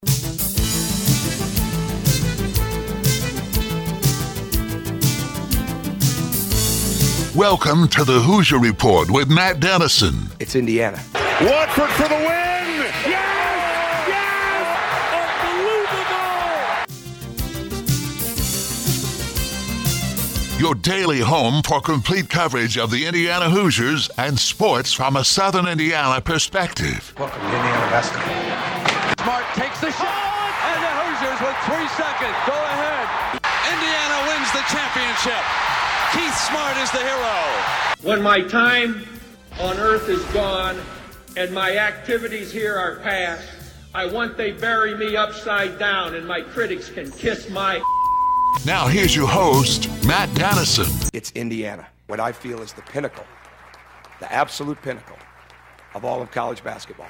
Welcome to the Hoosier Report with Matt Dennison. It's Indiana. Watford for the win! Yes! Unbelievable! Your daily home for complete coverage of the Indiana Hoosiers and sports from a Southern Indiana perspective. Welcome to Indiana basketball. Smart takes the shot, and the Hoosiers with 3 seconds go ahead. Indiana wins the championship. Keith Smart is the hero. When my time on earth is gone and my activities here are past, I want they bury me upside down and my critics can kiss my... Now here's your host, Matt Dennison. It's Indiana, what I feel is the pinnacle, the absolute pinnacle of all of college basketball.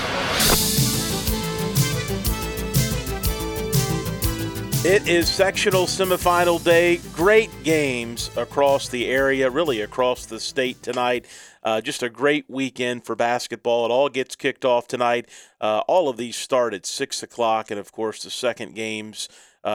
It is sectional semifinal day. Great games across the area, really across the state tonight. Just a great weekend for basketball. It all gets kicked off tonight. All of these start at 6 o'clock, and, of course, the second games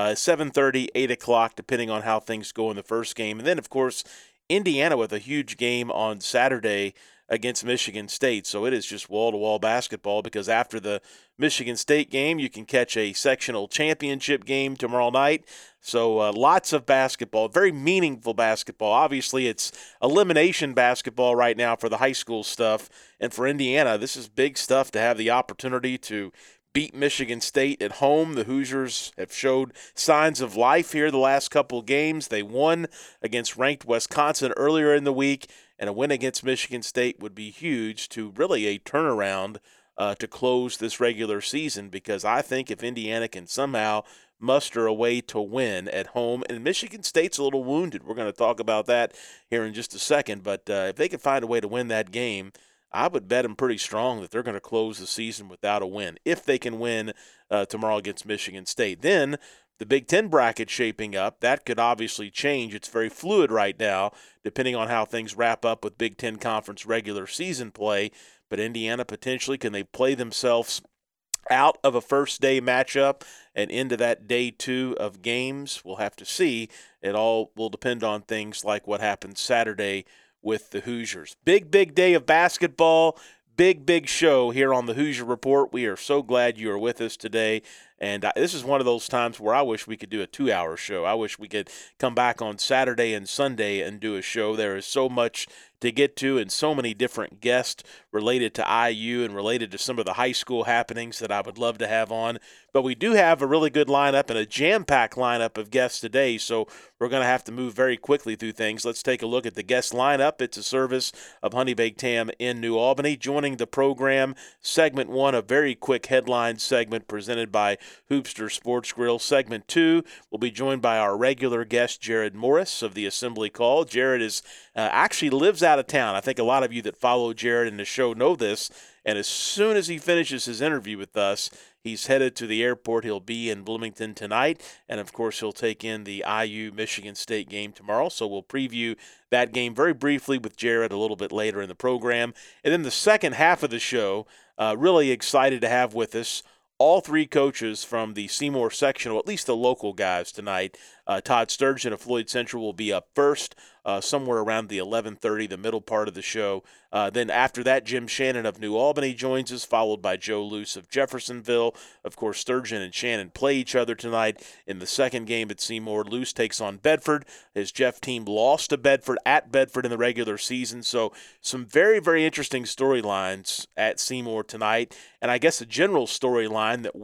7:30, 8 o'clock, depending on how things go in the first game. And then, of course, Indiana with a huge game on Saturday against Michigan State. So it is just wall-to-wall basketball, because after the Michigan State game, you can catch a sectional championship game tomorrow night. So lots of basketball, very meaningful basketball. Obviously, it's elimination basketball right now for the high school stuff. And for Indiana, this is big stuff to have the opportunity to beat Michigan State at home. The Hoosiers have showed signs of life here the last couple of games. They won against ranked Wisconsin earlier in the week, and a win against Michigan State would be huge to really a turnaround to close this regular season, because I think if Indiana can somehow muster a way to win at home, and Michigan State's a little wounded. We're going to talk about that here in just a second, but if they can find a way to win that game, I would bet them pretty strong that they're going to close the season without a win, if they can win tomorrow against Michigan State. Then the Big Ten bracket shaping up, that could obviously change. It's very fluid right now, depending on how things wrap up with Big Ten Conference regular season play. But Indiana potentially, can they play themselves out of a first-day matchup and into that day 2 of games? We'll have to see. It all will depend on things like what happens Saturday with the Hoosiers. Big day of basketball. Big show here on the Hoosier Report. We are so glad you are with us today. And this is one of those times where I wish we could do a 2-hour show. I wish we could come back on Saturday and Sunday and do a show. There is so much to get to and so many different guests related to IU and related to some of the high school happenings that I would love to have on. But we do have a really good lineup and a jam-packed lineup of guests today, so we're going to have to move very quickly through things. Let's take a look at the guest lineup. It's a service of Honey Baked Ham in New Albany. Joining the program, segment 1, a very quick headline segment presented by Hoopster Sports Grill. Segment 2, we'll be joined by our regular guest, Jared Morris of the Assembly Call. Jared is actually lives out of town. I think a lot of you that follow Jared in the show know this. And as soon as he finishes his interview with us, he's headed to the airport. He'll be in Bloomington tonight. And, of course, he'll take in the IU-Michigan State game tomorrow. So we'll preview that game very briefly with Jared a little bit later in the program. And then the second half of the show, really excited to have with us all 3 coaches from the Seymour sectional, at least the local guys tonight. Todd Sturgeon of Floyd Central will be up first, somewhere around the 11:30, the middle part of the show. Then after that, Jim Shannon of New Albany joins us, followed by Joe Luce of Jeffersonville. Of course, Sturgeon and Shannon play each other tonight in the second game at Seymour. Luce takes on Bedford. His Jeff team lost to Bedford at Bedford in the regular season. So some very, very interesting storylines at Seymour tonight. And I guess a general storyline that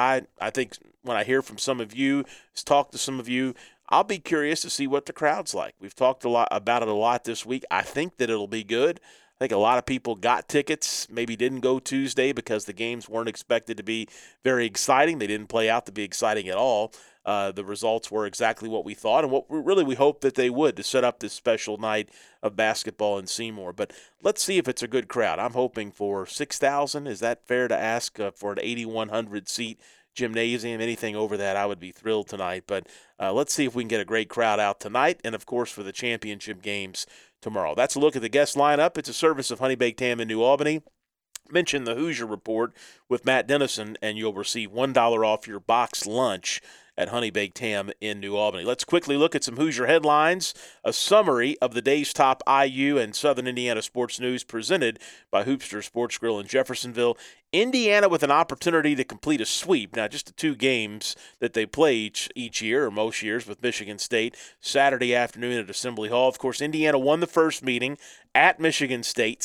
I think when I hear from some of you, talk to some of you, I'll be curious to see what the crowd's like. We've talked a lot about it a lot this week. I think that it'll be good. I think a lot of people got tickets, maybe didn't go Tuesday because the games weren't expected to be very exciting. They didn't play out to be exciting at all. The results were exactly what we thought and what we hoped that they would to set up this special night of basketball in Seymour. But let's see if it's a good crowd. I'm hoping for 6,000. Is that fair to ask for an 8,100-seat gymnasium? Anything over that, I would be thrilled tonight. But let's see if we can get a great crowd out tonight and, of course, for the championship games tomorrow. That's a look at the guest lineup. It's a service of Honey Baked Ham in New Albany. Mention the Hoosier Report with Matt Dennison, and you'll receive $1 off your box lunch at Honey Baked Ham in New Albany. Let's quickly look at some Hoosier headlines. A summary of the day's top IU and Southern Indiana sports news presented by Hoopster Sports Grill in Jeffersonville. Indiana with an opportunity to complete a sweep. Now, just the 2 games that they play each year, or most years, with Michigan State, Saturday afternoon at Assembly Hall. Of course, Indiana won the first meeting at Michigan State,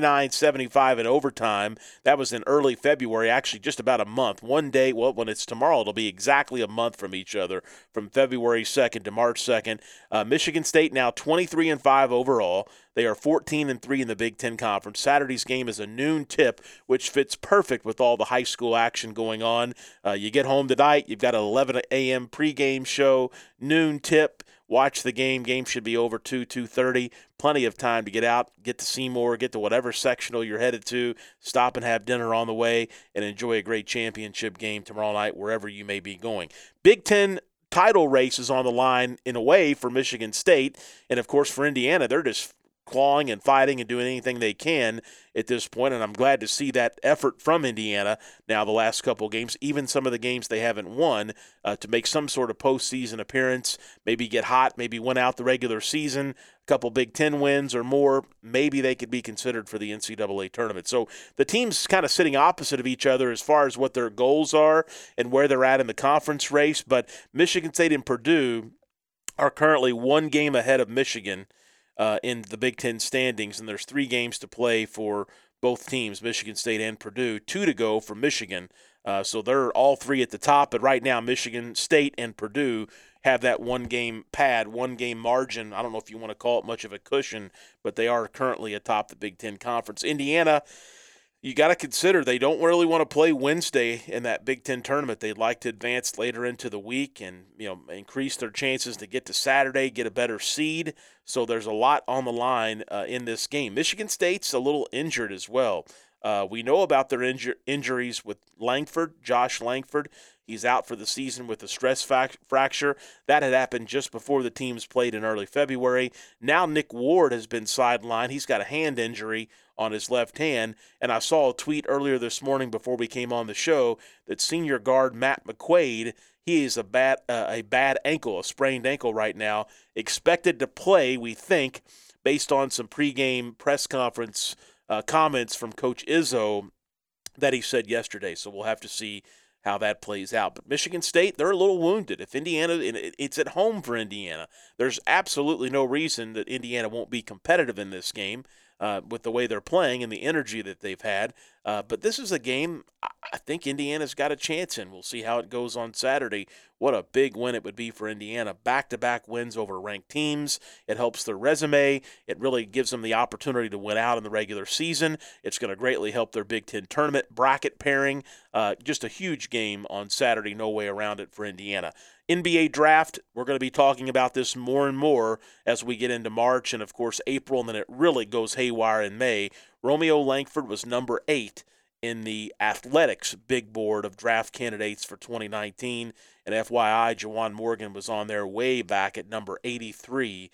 79-75 in overtime. That was in early February, actually just about a month. One day, well, when it's tomorrow, it'll be exactly a month from each other, from February 2nd to March 2nd. Michigan State now 23-5 overall. They are 14-3 in the Big Ten Conference. Saturday's game is a noon tip, which fits perfect with all the high school action going on. You get home tonight, you've got an 11 a.m. pregame show, noon tip. Watch the game. Game should be over 2:30. Plenty of time to get out, get to Seymour, get to whatever sectional you're headed to, stop and have dinner on the way, and enjoy a great championship game tomorrow night wherever you may be going. Big Ten title race is on the line in a way for Michigan State, and of course for Indiana, they're just clawing and fighting and doing anything they can at this point, and I'm glad to see that effort from Indiana now the last couple of games, even some of the games they haven't won, to make some sort of postseason appearance, maybe get hot, maybe win out the regular season, a couple Big Ten wins or more, maybe they could be considered for the NCAA tournament. So the teams kind of sitting opposite of each other as far as what their goals are and where they're at in the conference race, but Michigan State and Purdue are currently 1 game ahead of Michigan in the Big Ten standings, and there's 3 games to play for both teams, Michigan State and Purdue, 2 to go for Michigan. So they're all 3 at the top, but right now Michigan State and Purdue have that 1-game pad, 1-game margin. I don't know if you want to call it much of a cushion, but they are currently atop the Big Ten Conference. Indiana, you got to consider they don't really want to play Wednesday in that Big Ten tournament. They'd like to advance later into the week and increase their chances to get to Saturday, get a better seed. So there's a lot on the line in this game. Michigan State's a little injured as well. We know about their injuries with Langford, Josh Langford. He's out for the season with a stress fracture. That had happened just before the teams played in early February. Now Nick Ward has been sidelined. He's got a hand injury on his left hand. And I saw a tweet earlier this morning before we came on the show that senior guard Matt McQuaid, he is a bad ankle, a sprained ankle right now, expected to play, we think, based on some pregame press conference comments from Coach Izzo that he said yesterday. So we'll have to see how that plays out. But Michigan State, they're a little wounded. If Indiana, it's at home for Indiana. There's absolutely no reason that Indiana won't be competitive in this game with the way they're playing and the energy that they've had. But this is a game I think Indiana's got a chance in. We'll see how it goes on Saturday. What a big win it would be for Indiana. Back-to-back wins over ranked teams. It helps their resume. It really gives them the opportunity to win out in the regular season. It's going to greatly help their Big Ten tournament bracket pairing. Just a huge game on Saturday. No way around it for Indiana. NBA draft, we're going to be talking about this more and more as we get into March and, of course, April, and then it really goes haywire in May. Romeo Langford was number 8 in the Athletics big board of draft candidates for 2019. And FYI, Juwan Morgan was on there way back at number 83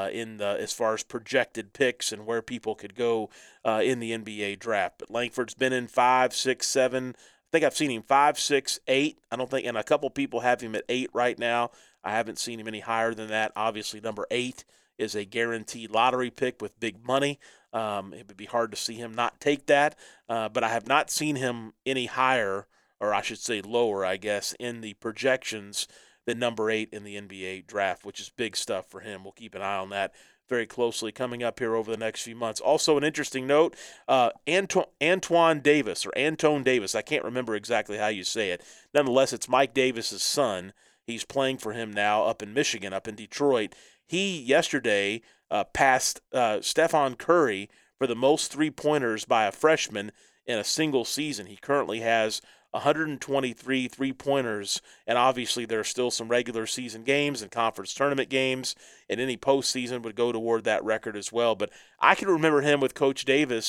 as far as projected picks and where people could go in the NBA draft. But Langford's been in 5, 6, 7. I think I've seen him 5, 6, 8. I don't think, and a couple people have him at 8 right now. I haven't seen him any higher than that. Obviously, number 8 is a guaranteed lottery pick with big money. It would be hard to see him not take that. But I have not seen him any higher, or I should say lower, I guess, in the projections than number 8 in the NBA draft, which is big stuff for him. We'll keep an eye on that very closely coming up here over the next few months. Also, an interesting note, Antone Davis, I can't remember exactly how you say it. Nonetheless, it's Mike Davis's son. He's playing for him now up in Michigan, up in Detroit. He, yesterday, passed Stephen Curry for the most three-pointers by a freshman in a single season. He currently has 123 three-pointers, and obviously there are still some regular season games and conference tournament games, and any postseason would go toward that record as well. But I can remember him with Coach Davis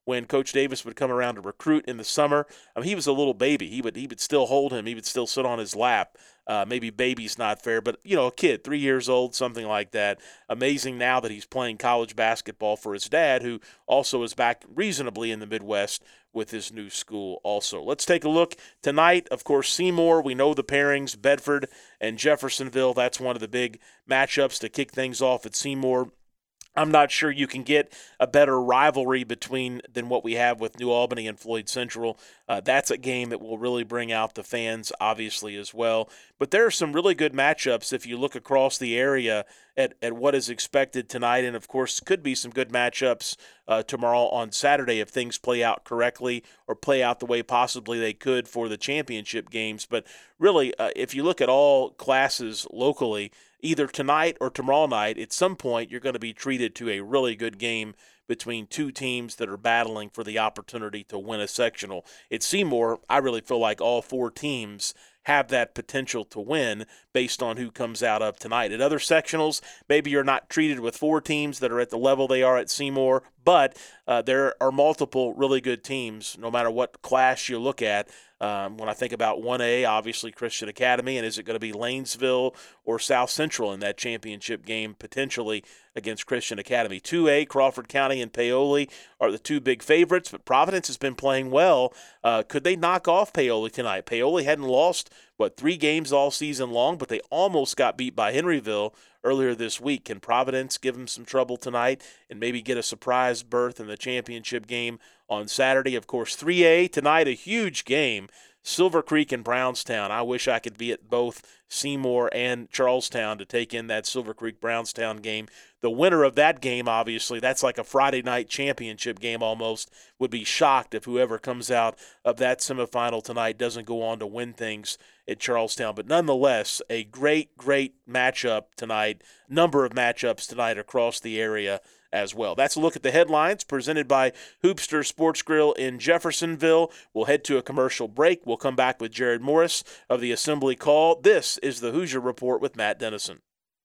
when Coach Davis would come around to recruit in the summer. I mean, he was a little baby. He would still hold him. He would still sit on his lap. Maybe baby's not fair, but, a kid, 3 years old, something like that. Amazing now that he's playing college basketball for his dad, who also is back reasonably in the Midwest with his new school also. Let's take a look tonight. Of course, Seymour, we know the pairings, Bedford and Jeffersonville. That's one of the big matchups to kick things off at Seymour. I'm not sure you can get a better rivalry than what we have with New Albany and Floyd Central. That's a game that will really bring out the fans, obviously, as well. But there are some really good matchups if you look across the area at what is expected tonight. And, of course, could be some good matchups tomorrow on Saturday if things play out correctly or play out the way possibly they could for the championship games. But really, if you look at all classes locally, either tonight or tomorrow night, at some point you're going to be treated to a really good game between two teams that are battling for the opportunity to win a sectional. At Seymour, I really feel like all four teams have that potential to win based on who comes out of tonight. At other sectionals, maybe you're not treated with four teams that are at the level they are at Seymour, but there are multiple really good teams no matter what class you look at. When I think about 1A, obviously Christian Academy, and is it going to be Lanesville or South Central in that championship game potentially against Christian Academy? 2A, Crawford County and Paoli are the two big favorites, but Providence has been playing well. Could they knock off Paoli tonight? Paoli hadn't lost, 3 games all season long, but they almost got beat by Henryville earlier this week. Can Providence give them some trouble tonight and maybe get a surprise berth in the championship game on Saturday? Of course, 3A tonight, a huge game. Silver Creek and Brownstown. I wish I could be at both Seymour and Charlestown to take in that Silver Creek-Brownstown game. The winner of that game, obviously, that's like a Friday night championship game almost, would be shocked if whoever comes out of that semifinal tonight doesn't go on to win things at Charlestown. But nonetheless, a great, great matchup tonight, number of matchups tonight across the area as well. That's a look at the headlines presented by Hoopster Sports Grill in Jeffersonville. We'll head to a commercial break. We'll come back with Jared Morris of the Assembly Call. This is the Hoosier Report with Matt Dennison.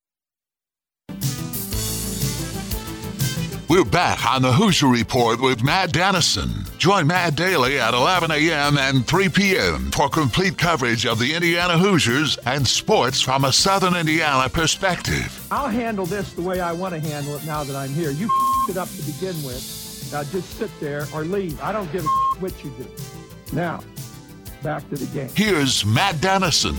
We're back on the Hoosier Report with Matt Dennison. Join Matt daily at 11 a.m. and 3 p.m. for complete coverage of the Indiana Hoosiers and sports from a Southern Indiana perspective. I'll handle this the way I want to handle it now that I'm here. You it up to begin with. Now just sit there or leave. I don't give a what you do. Now, back to the game. Here's Matt Dennison.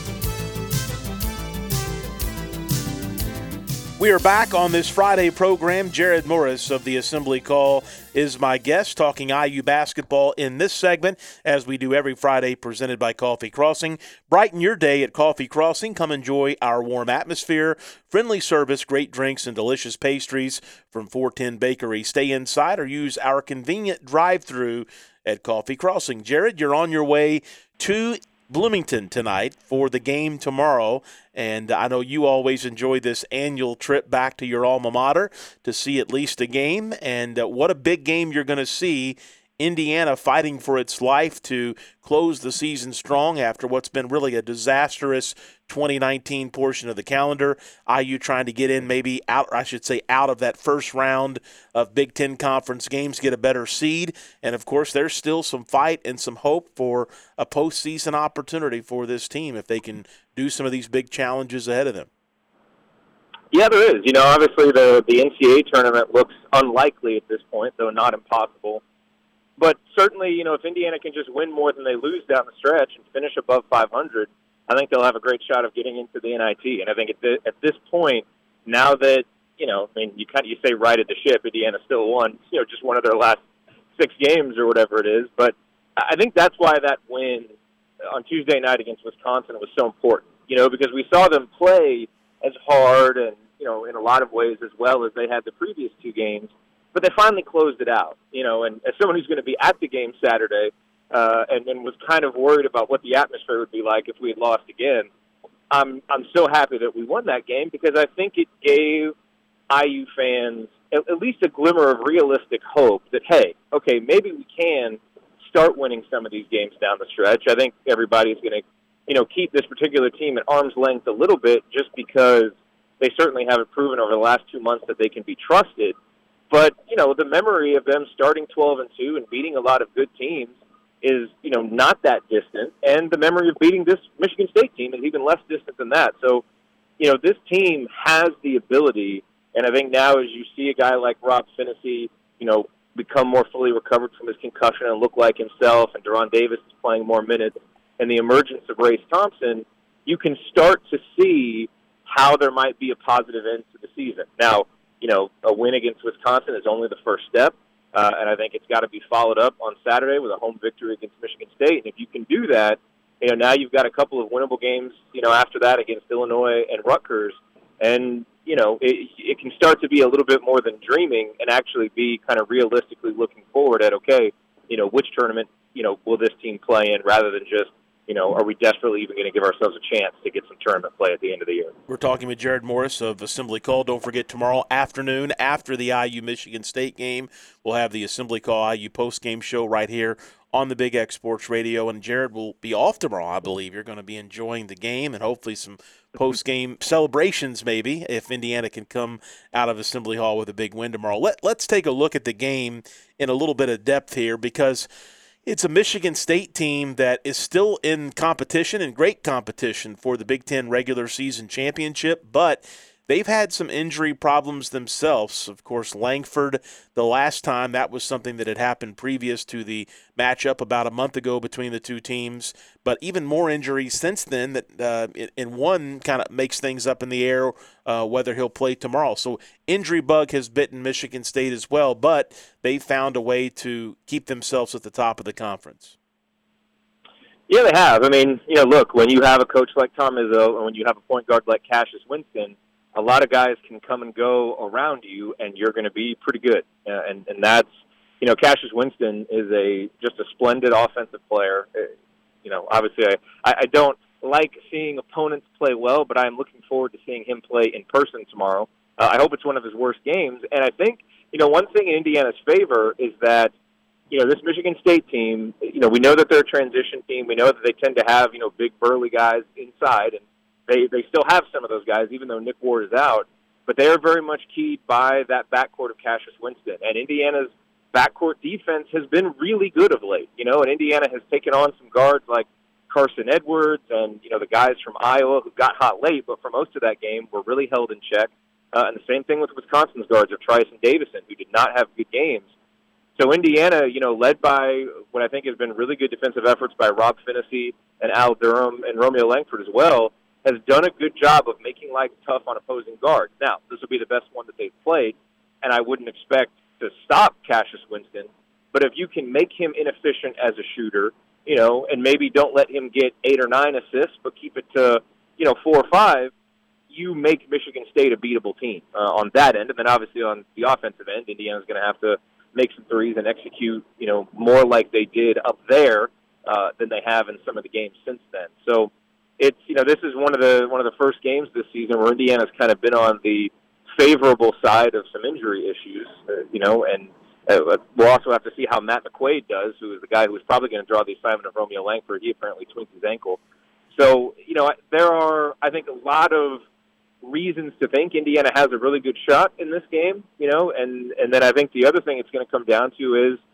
We are back on this Friday program. Jared Morris of the Assembly Call is my guest, talking IU basketball in this segment, as we do every Friday, presented by Coffee Crossing. Brighten your day at Coffee Crossing. Come enjoy our warm atmosphere, friendly service, great drinks, and delicious pastries from 410 Bakery. Stay inside or use our convenient drive-thru at Coffee Crossing. Jared, you're on your way to Bloomington tonight for the game tomorrow, and I know you always enjoy this annual trip back to your alma mater to see at least a game, and what a big game you're going to see. Indiana fighting for its life to close the season strong after what's been really a disastrous 2019 portion of the calendar. IU trying to get in maybe out of that first round of Big Ten Conference games, get a better seed. And, of course, there's still some fight and some hope for a postseason opportunity for this team if they can do some of these big challenges ahead of them. Yeah, there is. Obviously the NCAA tournament looks unlikely at this point, though not impossible. But certainly, if Indiana can just win more than they lose down the stretch and finish above 500, I think they'll have a great shot of getting into the NIT. And I think at this point, now that, you say righted the ship, Indiana still won, just one of their last 6 games or whatever it is. But I think that's why that win on Tuesday night against Wisconsin was so important, because we saw them play as hard and, in a lot of ways as well as they had the previous 2 games. But they finally closed it out, and as someone who's going to be at the game Saturday and was kind of worried about what the atmosphere would be like if we had lost again, I'm so happy that we won that game because I think it gave IU fans at least a glimmer of realistic hope that, hey, okay, maybe we can start winning some of these games down the stretch. I think everybody's going to, keep this particular team at arm's length a little bit just because they certainly haven't proven over the last 2 months that they can be trusted. But, the memory of them starting 12-2 and beating a lot of good teams is, not that distant. And the memory of beating this Michigan State team is even less distant than that. So, this team has the ability, and I think now as you see a guy like Rob Phinisee, become more fully recovered from his concussion and look like himself, and Deron Davis is playing more minutes, and the emergence of Race Thompson, you can start to see how there might be a positive end to the season. Now, a win against Wisconsin is only the first step, and I think it's got to be followed up on Saturday with a home victory against Michigan State. And if you can do that, now you've got a couple of winnable games, after that against Illinois and Rutgers, and, it can start to be a little bit more than dreaming and actually be kind of realistically looking forward at, okay, which tournament, will this team play in rather than just, are we desperately even going to give ourselves a chance to get some tournament play at the end of the year? We're talking with Jared Morris of Assembly Call. Don't forget, tomorrow afternoon after the IU-Michigan State game, we'll have the Assembly Call IU post-game show right here on the Big X Sports Radio. And Jared will be off tomorrow, I believe. You're going to be enjoying the game and hopefully some post-game celebrations maybe if Indiana can come out of Assembly Hall with a big win tomorrow. Let's take a look at the game in a little bit of depth here because it's a Michigan State team that is still in competition and great competition for the Big Ten regular season championship, but they've had some injury problems themselves. Of course, Langford, the last time, that was something that had happened previous to the matchup about a month ago between the two teams. But even more injuries since then that in one kind of makes things up in the air whether he'll play tomorrow. So injury bug has bitten Michigan State as well, but they found a way to keep themselves at the top of the conference. Yeah, they have. I mean, look, when you have a coach like Tom Izzo and when you have a point guard like Cassius Winston, a lot of guys can come and go around you, and you're going to be pretty good. And that's, Cassius Winston is just a splendid offensive player. Obviously I don't like seeing opponents play well, but I'm looking forward to seeing him play in person tomorrow. I hope it's one of his worst games. And I think, one thing in Indiana's favor is that, this Michigan State team, we know that they're a transition team. We know that they tend to have, big burly guys inside, and They still have some of those guys, even though Nick Ward is out. But they are very much keyed by that backcourt of Cassius Winston. And Indiana's backcourt defense has been really good of late. And Indiana has taken on some guards like Carson Edwards and, the guys from Iowa who got hot late, but for most of that game were really held in check. And the same thing with Wisconsin's guards of Trice and Davison, who did not have good games. So Indiana, led by what I think has been really good defensive efforts by Rob Phinisee and Al Durham and Romeo Langford as well, has done a good job of making life tough on opposing guards. Now, this will be the best one that they've played, and I wouldn't expect to stop Cassius Winston. But if you can make him inefficient as a shooter, and maybe don't let him get 8 or 9 assists, but keep it to, 4 or 5, you make Michigan State a beatable team on that end. And then obviously on the offensive end, Indiana's going to have to make some threes and execute, more like they did up there than they have in some of the games since then. So, it's this is one of the first games this season where Indiana's kind of been on the favorable side of some injury issues, and we'll also have to see how Matt McQuaid does, who is the guy who is probably going to draw the assignment of Romeo Langford. He apparently tweaked his ankle. So, there are, I think, a lot of reasons to think Indiana has a really good shot in this game, and then I think the other thing it's going to come down to is,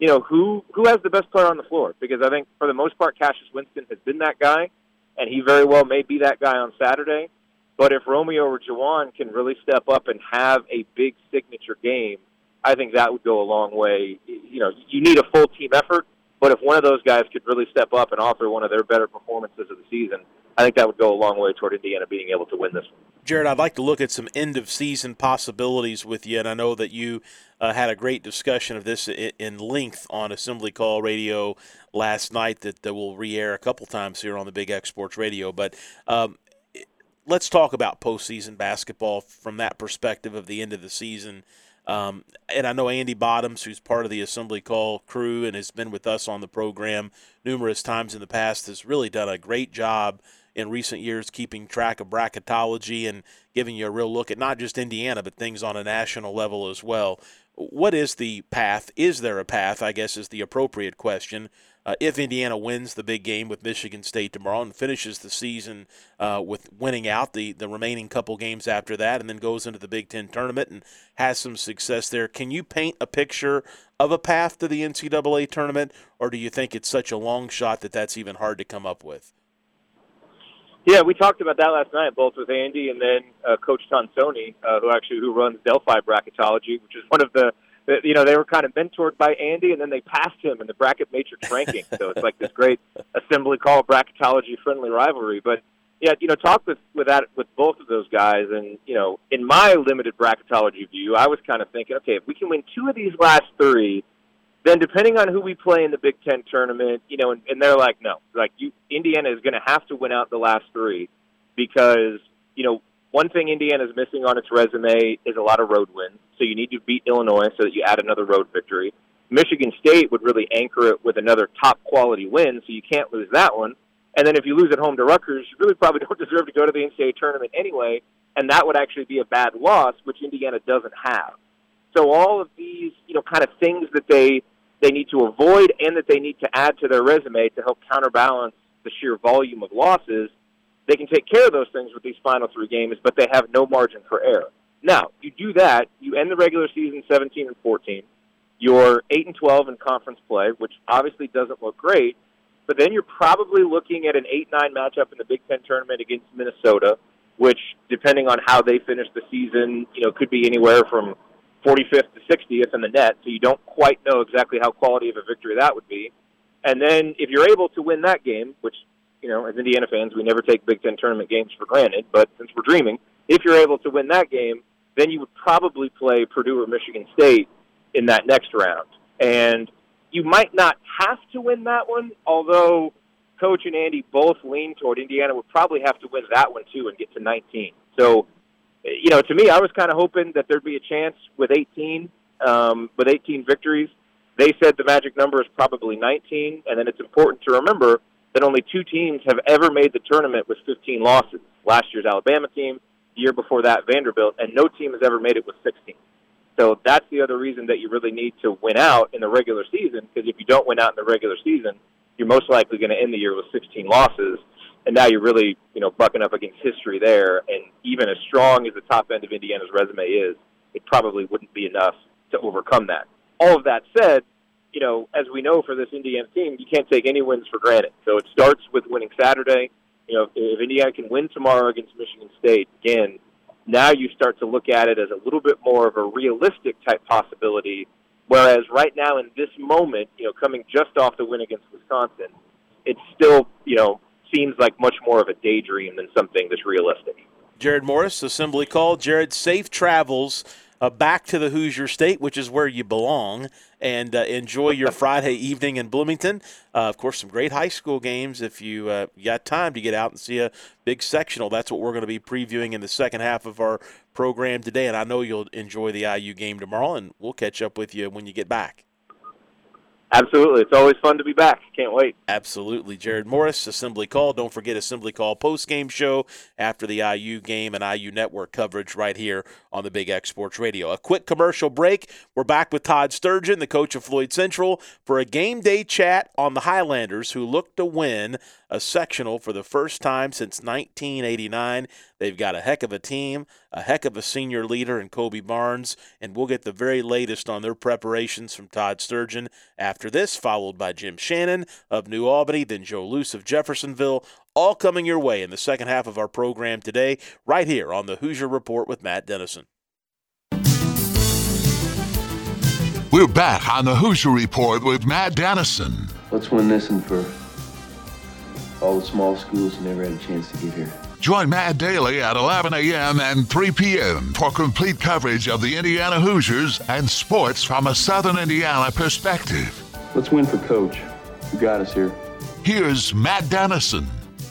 who has the best player on the floor? Because I think for the most part, Cassius Winston has been that guy, and he very well may be that guy on Saturday. But if Romeo or Juwan can really step up and have a big signature game, I think that would go a long way. You need a full team effort, but if one of those guys could really step up and offer one of their better performances of the season, I think that would go a long way toward Indiana being able to win this one. Jared, I'd like to look at some end-of-season possibilities with you, and I know that you had a great discussion of this in length on Assembly Call Radio last night that will re-air a couple times here on the Big X Sports Radio. But let's talk about postseason basketball from that perspective of the end of the season. And I know Andy Bottoms, who's part of the Assembly Call crew and has been with us on the program numerous times in the past, has really done a great job in recent years keeping track of bracketology and giving you a real look at not just Indiana, but things on a national level as well. what is the path? Is there a path, I guess, is the appropriate question. If Indiana wins the big game with Michigan State tomorrow and finishes the season with winning out the remaining couple games after that and then goes into the Big Ten tournament and has some success there, can you paint a picture of a path to the NCAA tournament, or do you think it's such a long shot that that's even hard to come up with? Yeah, we talked about that last night, both with Andy and then Coach Tonsoni, who runs Delphi Bracketology, which is one of the they were kind of mentored by Andy, and then they passed him in the bracket matrix ranking. So it's like this great assembly call bracketology-friendly rivalry. But, yeah, talk with both of those guys. And, in my limited bracketology view, I was kind of thinking, okay, if we can win 2 of these last 3, then depending on who we play in the Big Ten tournament, and they're like, no. Like, Indiana is going to have to win out the last 3 because, one thing Indiana is missing on its resume is a lot of road wins. So you need to beat Illinois so that you add another road victory. Michigan State would really anchor it with another top-quality win, so you can't lose that one. And then if you lose at home to Rutgers, you really probably don't deserve to go to the NCAA tournament anyway, and that would actually be a bad loss, which Indiana doesn't have. So all of these, kind of things that they need to avoid and that they need to add to their resume to help counterbalance the sheer volume of losses, they can take care of those things with these final 3 games, but they have no margin for error. Now, you do that, you end the regular season 17-14. You're 8-12 in conference play, which obviously doesn't look great, but then you're probably looking at an 8-9 matchup in the Big Ten tournament against Minnesota, which, depending on how they finish the season, could be anywhere from 45th to 60th in the net, so you don't quite know exactly how quality of a victory that would be. And then if you're able to win that game, which, as Indiana fans, we never take Big Ten tournament games for granted, but since we're dreaming, if you're able to win that game, then you would probably play Purdue or Michigan State in that next round. And you might not have to win that one, although Coach and Andy both lean toward Indiana would probably have to win that one too and get to 19. So, to me, I was kind of hoping that there'd be a chance with 18 victories. They said the magic number is probably 19, and then it's important to remember that only 2 teams have ever made the tournament with 15 losses. Last year's Alabama team, the year before that, Vanderbilt, and no team has ever made it with 16. So that's the other reason that you really need to win out in the regular season, because if you don't win out in the regular season, you're most likely going to end the year with 16 losses, and now you're really, bucking up against history there, and even as strong as the top end of Indiana's resume is, it probably wouldn't be enough to overcome that. All of that said, as we know for this Indiana team, you can't take any wins for granted. So it starts with winning Saturday. If Indiana can win tomorrow against Michigan State, again, now you start to look at it as a little bit more of a realistic type possibility, whereas right now in this moment, coming just off the win against Wisconsin, it still, seems like much more of a daydream than something that's realistic. Jared Morris, Assembly Call. Jared, safe travels back to the Hoosier State, which is where you belong, and enjoy your Friday evening in Bloomington. Of course, some great high school games if you got time to get out and see a big sectional. That's what we're going to be previewing in the second half of our program today, and I know you'll enjoy the IU game tomorrow, and we'll catch up with you when you get back. Absolutely. It's always fun to be back. Can't wait. Absolutely. Jared Morris, Assembly Call. Don't forget Assembly Call post-game show after the IU game and IU Network coverage right here on the Big X Sports Radio. A quick commercial break. We're back with Todd Sturgeon, the coach of Floyd Central, for a game day chat on the Highlanders, who look to win a sectional for the first time since 1989. They've got a heck of a team, a heck of a senior leader in Kobe Barnes, and we'll get the very latest on their preparations from Todd Sturgeon after this, followed by Jim Shannon of New Albany, then Joe Luce of Jeffersonville, all coming your way in the second half of our program today, right here on the Hoosier Report with Matt Dennison. We're back on the Hoosier Report with Matt Dennison. Let's win this one for all the small schools who never had a chance to get here. Join Matt daily at 11 a.m. and 3 p.m. for complete coverage of the Indiana Hoosiers and sports from a Southern Indiana perspective. Let's win for Coach, who got us here. Here's Matt Dennison.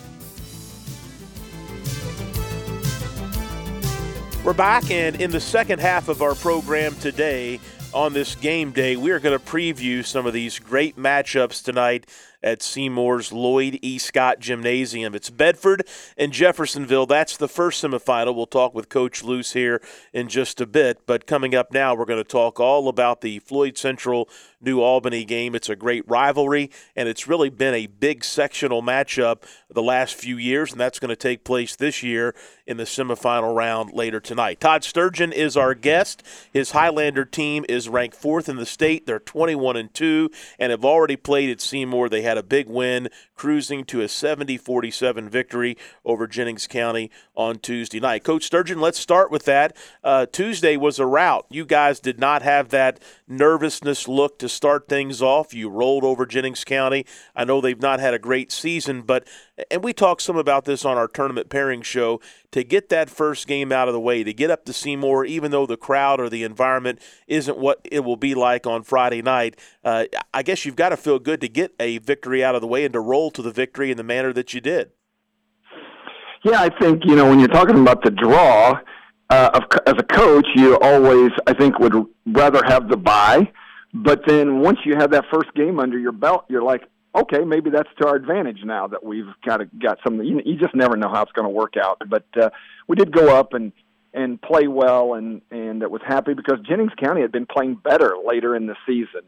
We're back, and in the second half of our program today, on this game day, we are going to preview some of these great matchups tonight at Seymour's Lloyd E. Scott Gymnasium. It's Bedford and Jeffersonville. That's the first semifinal. We'll talk with Coach Luce here in just a bit. But coming up now, we're going to talk all about the Floyd Central New Albany game. It's a great rivalry, and it's really been a big sectional matchup the last few years, and that's going to take place this year in the semifinal round later tonight. Todd Sturgeon is our guest. His Highlander team is ranked 4th in the state. They're 21-2 and have already played at Seymour. They had a big win, cruising to a 70-47 victory over Jennings County on Tuesday night. Coach Sturgeon, let's start with that. Tuesday was a rout. You guys did not have that nervousness look to start things off. You rolled over Jennings County. I know they've not had a great season, and we talked some about this on our tournament pairing show, to get that first game out of the way, to get up to Seymour, even though the crowd or the environment isn't what it will be like on Friday night. I guess you've got to feel good to get a victory out of the way and to roll to the victory in the manner that you did. Yeah, I think, when you're talking about the draw, as a coach, you always, I think, would rather have the bye. But then once you have that first game under your belt, you're like, okay, maybe that's to our advantage now that we've got something. You just never know how it's going to work out. But we did go up and play well, and it was happy because Jennings County had been playing better later in the season.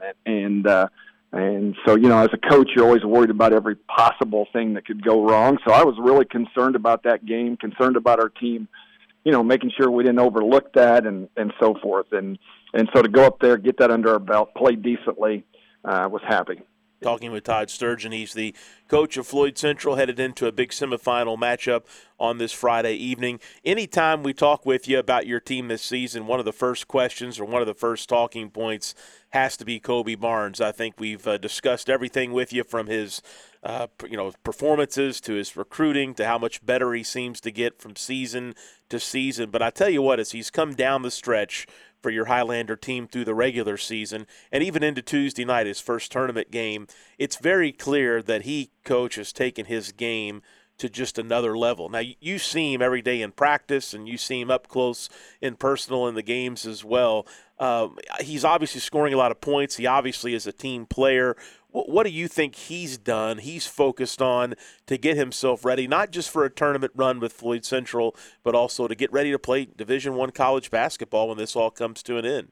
And so, as a coach, you're always worried about every possible thing that could go wrong. So I was really concerned about that game, concerned about our team, making sure we didn't overlook that and so forth. And so to go up there, get that under our belt, play decently, was happy. Talking with Todd Sturgeon. He's the coach of Floyd Central, headed into a big semifinal matchup on this Friday evening. Anytime we talk with you about your team this season, one of the first questions or one of the first talking points has to be Kobe Barnes. I think we've discussed everything with you, from his performances to his recruiting to how much better he seems to get from season to season. But I tell you what, as he's come down the stretch for your Highlander team through the regular season and even into Tuesday night, his first tournament game, it's very clear that he, Coach, has taken his game to just another level. Now, you see him every day in practice, and you see him up close and personal in the games as well. He's obviously scoring a lot of points. He obviously is a team player. What do you think he's done, he's focused on to get himself ready, not just for a tournament run with Floyd Central, but also to get ready to play Division I college basketball when this all comes to an end?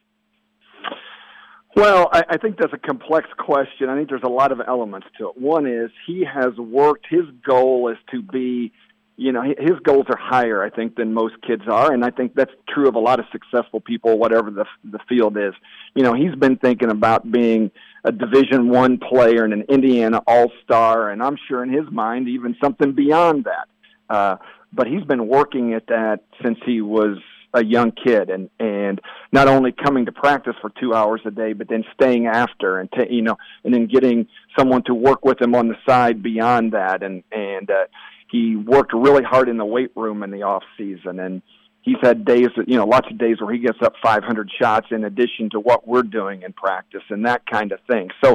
Well, I think that's a complex question. I think there's a lot of elements to it. One is he has worked, his goal is to be, his goals are higher, I think, than most kids are, and I think that's true of a lot of successful people, whatever the field is. He's been thinking about being a Division I player and an Indiana All-Star, and I'm sure in his mind even something beyond that. But he's been working at that since he was a young kid, and not only coming to practice for 2 hours a day, but then staying after and then getting someone to work with him on the side beyond that. And he worked really hard in the weight room in the off season, and he's had days, lots of days where he gets up 500 shots in addition to what we're doing in practice and that kind of thing. So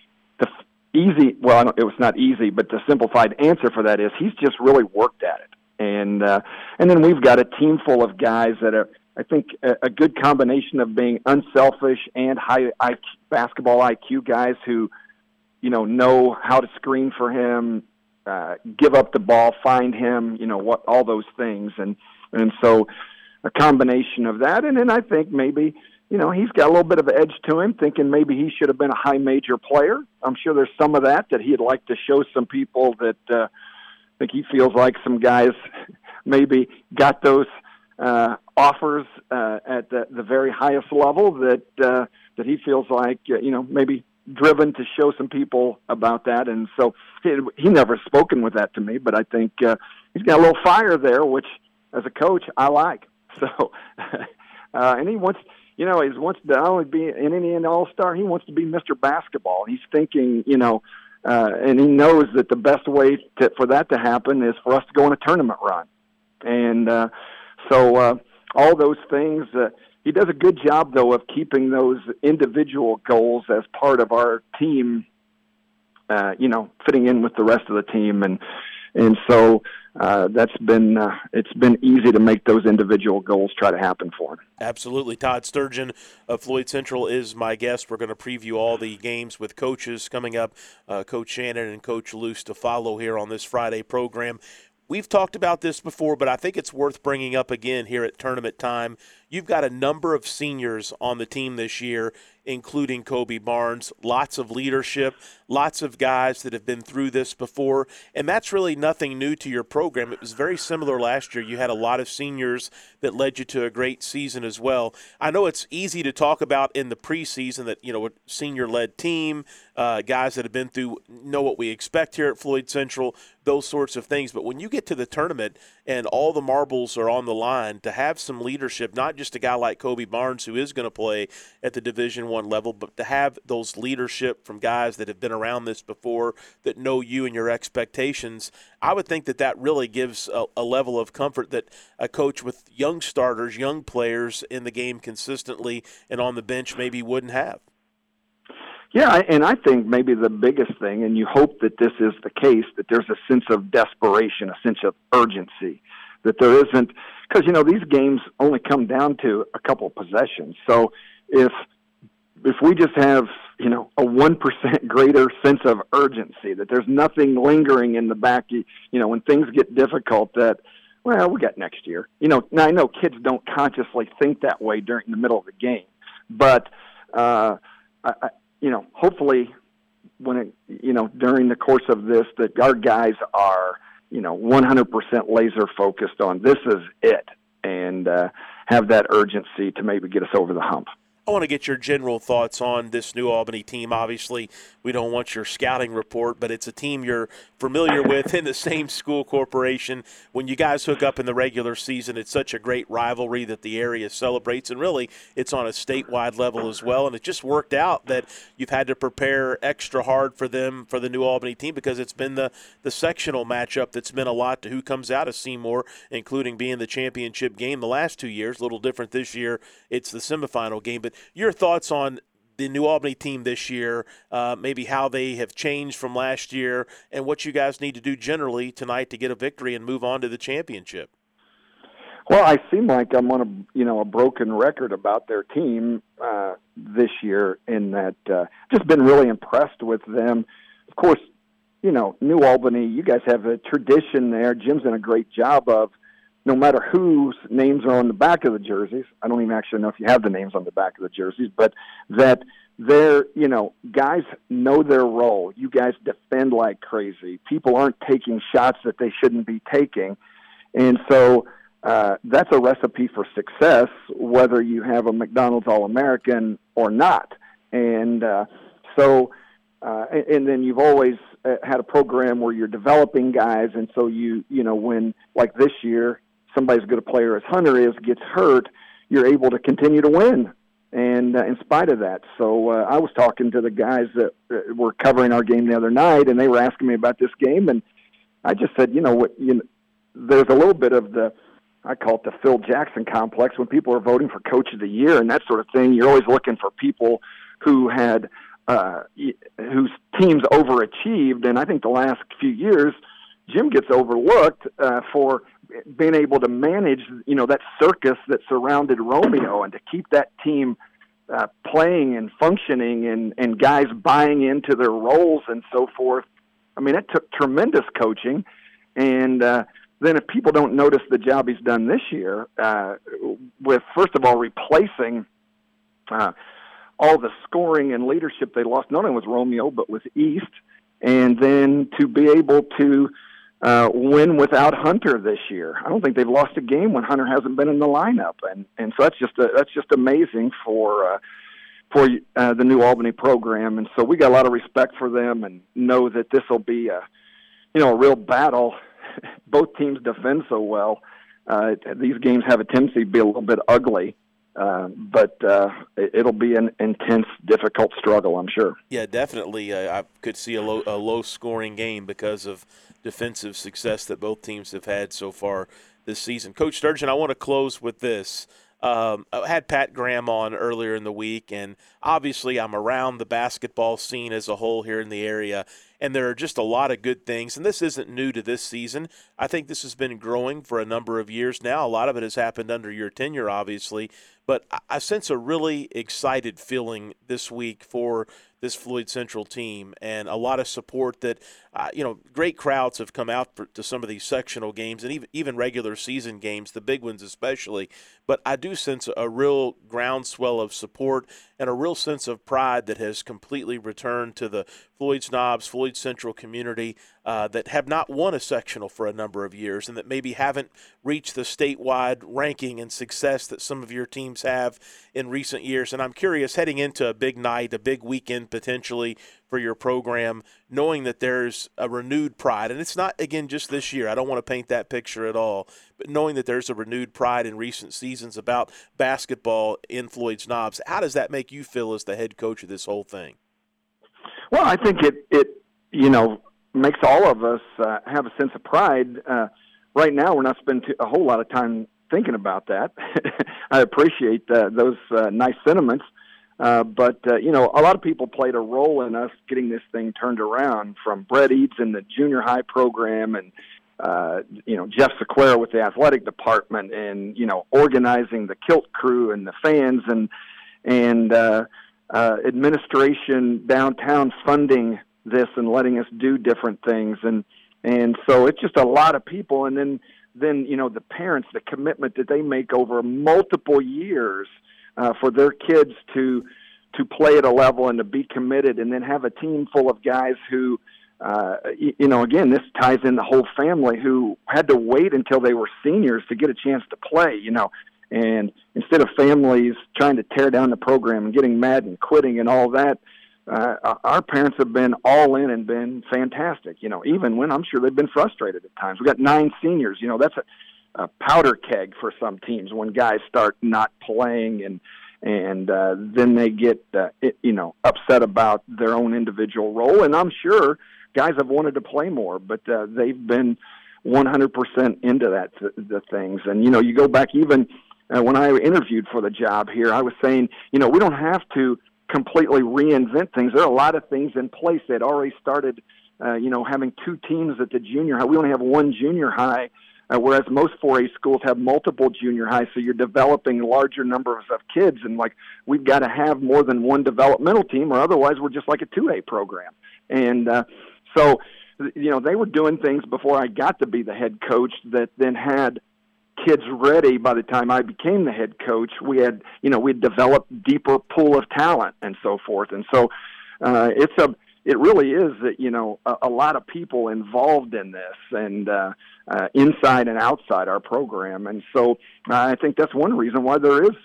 it was not easy, but the simplified answer for that is he's just really worked at it. And then we've got a team full of guys that are, I think, a good combination of being unselfish and high basketball IQ guys who, know how to screen for him, give up the ball, find him, all those things. And so a combination of that. And then I think maybe, he's got a little bit of an edge to him, thinking maybe he should have been a high major player. I'm sure there's some of that he'd like to show some people that, I think he feels like some guys maybe got those offers at the very highest level that he feels like, maybe driven to show some people about that. And so he never spoken with that to me, but I think he's got a little fire there, which as a coach I like. So, and he wants, he wants to not only be an Indiana All-Star, he wants to be Mr. Basketball. He's thinking, and he knows that the best way for that to happen is for us to go on a tournament run. And so all those things, he does a good job, though, of keeping those individual goals as part of our team, fitting in with the rest of the team. And And so it's been easy to make those individual goals try to happen for him. Absolutely. Todd Sturgeon of Floyd Central is my guest. We're going to preview all the games with coaches coming up, Coach Shannon and Coach Luce to follow here on this Friday program. We've talked about this before, but I think it's worth bringing up again here at tournament time. You've got a number of seniors on the team this year, including Kobe Barnes, lots of leadership, lots of guys that have been through this before, and that's really nothing new to your program. It was very similar last year. You had a lot of seniors that led you to a great season as well. I know it's easy to talk about in the preseason that, a senior-led team, guys that have been through, know what we expect here at Floyd Central, those sorts of things. But when you get to the tournament and all the marbles are on the line, to have some leadership, not just a guy like Kobe Barnes who is going to play at the Division I level, but to have those leadership from guys that have been around this before, that know you and your expectations, I would think that really gives a level of comfort that a coach with young starters, young players in the game consistently and on the bench maybe wouldn't have. Yeah, and I think maybe the biggest thing, and you hope that this is the case, that there's a sense of desperation, a sense of urgency, that there isn't, because, these games only come down to a couple of possessions. So if we just have, a 1% greater sense of urgency, that there's nothing lingering in the back, when things get difficult, that, well, we got next year. Now I know kids don't consciously think that way during the middle of the game, but, hopefully when during the course of this, that our guys are, 100% laser focused on this is it, and have that urgency to maybe get us over the hump. I want to get your general thoughts on this New Albany team. Obviously, we don't want your scouting report, but it's a team you're familiar with in the same school corporation. When you guys hook up in the regular season, it's such a great rivalry that the area celebrates, and really it's on a statewide level as well. And it just worked out that you've had to prepare extra hard for them, for the New Albany team, because it's been the sectional matchup that's meant a lot to who comes out of Seymour, including being the championship game the last 2 years. A little different this year. It's the semifinal game. But your thoughts on the New Albany team this year, maybe how they have changed from last year, and what you guys need to do generally tonight to get a victory and move on to the championship. Well, I seem like I'm on a broken record about their team this year, in that just been really impressed with them. Of course, New Albany, you guys have a tradition there. Jim's done a great job of, no matter whose names are on the back of the jerseys, I don't even actually know if you have the names on the back of the jerseys, but that they're, guys know their role. You guys defend like crazy. People aren't taking shots that they shouldn't be taking. And so that's a recipe for success, whether you have a McDonald's All-American or not. And and then you've always had a program where you're developing guys, and so when, like this year, somebody as good a player as Hunter gets hurt, you're able to continue to win, and in spite of that. So I was talking to the guys that were covering our game the other night, and they were asking me about this game, and I just said, there's a little bit of I call it the Phil Jackson complex, when people are voting for Coach of the Year and that sort of thing. You're always looking for people who had whose teams overachieved, and I think the last few years, Jim gets overlooked for being able to manage, that circus that surrounded Romeo, and to keep that team playing and functioning, and guys buying into their roles and so forth. I mean, it took tremendous coaching. And then if people don't notice the job he's done this year, with, first of all, replacing all the scoring and leadership they lost, not only with Romeo, but with East, and then to be able to win without Hunter this year. I don't think they've lost a game when Hunter hasn't been in the lineup, and so that's just amazing for the New Albany program. And so we got a lot of respect for them, and know that this will be a real battle. Both teams defend so well. These games have a tendency to be a little bit ugly. But it'll be an intense, difficult struggle, I'm sure. Yeah, definitely. I could see a low-scoring game because of defensive success that both teams have had so far this season. Coach Sturgeon, I want to close with this. I had Pat Graham on earlier in the week, and obviously I'm around the basketball scene as a whole here in the area, and there are just a lot of good things. And this isn't new to this season. I think this has been growing for a number of years now. A lot of it has happened under your tenure, obviously. But I sense a really excited feeling this week for this Floyd Central team, and a lot of support that, great crowds have come out to some of these sectional games and even regular season games, the big ones especially. But I do sense a real groundswell of support and a real sense of pride that has completely returned to the Floyd Snobs, Floyd Central community that have not won a sectional for a number of years and that maybe haven't reached the statewide ranking and success that some of your teams have in recent years. And I'm curious, heading into a big night, a big weekend potentially for your program, knowing that there's a renewed pride, and it's not, again, just this year. I don't want to paint that picture at all, but knowing that there's a renewed pride in recent seasons about basketball in Floyd Knobs, how does that make you feel as the head coach of this whole thing? Well, I think it makes all of us have a sense of pride. Right now, we're not spending a whole lot of time thinking about that. I appreciate those nice sentiments. But a lot of people played a role in us getting this thing turned around, from Brett Eads in the junior high program and, Jeff Sequeira with the athletic department and, organizing the kilt crew and the fans and administration downtown funding this and letting us do different things. And so it's just a lot of people. And then the parents, the commitment that they make over multiple years for their kids to play at a level and to be committed, and then have a team full of guys who, again, this ties in the whole family, who had to wait until they were seniors to get a chance to play, and instead of families trying to tear down the program and getting mad and quitting and all that, our parents have been all in and been fantastic, even when I'm sure they've been frustrated at times. We've got 9 seniors, that's a powder keg for some teams when guys start not playing and then they get upset about their own individual role. And I'm sure guys have wanted to play more, but they've been 100% into the things. And you go back even when I interviewed for the job here, I was saying we don't have to completely reinvent things. There are a lot of things in place that already started. Having 2 teams at the junior high. We only have 1 junior high. Whereas most 4A schools have multiple junior highs, so you're developing larger numbers of kids, and we've got to have more than 1 developmental team, or otherwise we're just like a 2A program. And so they were doing things before I got to be the head coach that then had kids ready by the time I became the head coach. We had we'd developed deeper pool of talent and so forth, and so it really is a lot of people involved in this, and inside and outside our program. And so I think that's one reason why there is,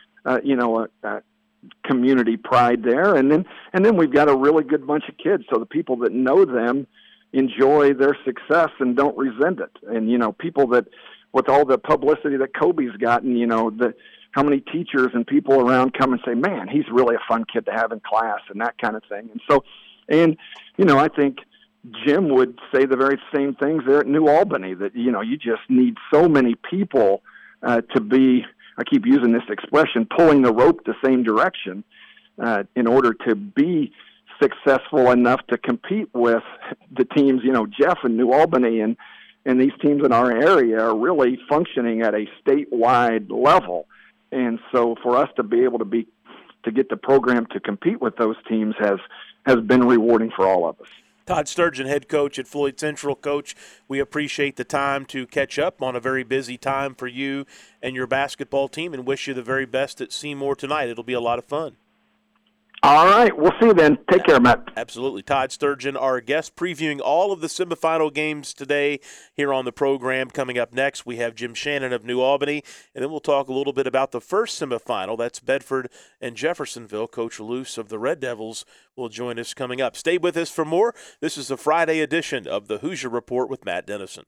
a community pride there. And then we've got a really good bunch of kids. So the people that know them enjoy their success and don't resent it. And, people that, with all the publicity that Kobe's gotten, how many teachers and people around come and say, man, he's really a fun kid to have in class, and that kind of thing. And so, I think Jim would say the very same things there at New Albany, that, you just need so many people to be, I keep using this expression, pulling the rope the same direction in order to be successful enough to compete with the teams, Jeff and New Albany and these teams in our area are really functioning at a statewide level. And so for us to be able to get the program to compete with those teams has been rewarding for all of us. Todd Sturgeon, head coach at Floyd Central. Coach, we appreciate the time to catch up on a very busy time for you and your basketball team, and wish you the very best at Seymour tonight. It'll be a lot of fun. All right. We'll see you then. Take care, Matt. Absolutely. Todd Sturgeon, our guest, previewing all of the semifinal games today here on the program. Coming up next, we have Jim Shannon of New Albany, and then we'll talk a little bit about the first semifinal. That's Bedford and Jeffersonville. Coach Luce of the Red Devils will join us coming up. Stay with us for more. This is the Friday edition of the Hoosier Report with Matt Dennison.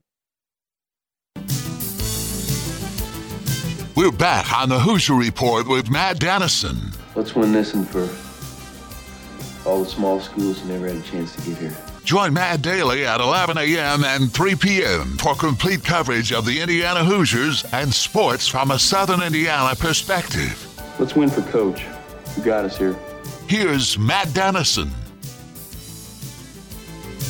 We're back on the Hoosier Report with Matt Dennison. Let's win this one for all the small schools who never had a chance to get here. Join Matt daily at 11 a.m. and 3 p.m. for complete coverage of the Indiana Hoosiers and sports from a Southern Indiana perspective. Let's win for Coach, who got us here. Here's Matt Dennison.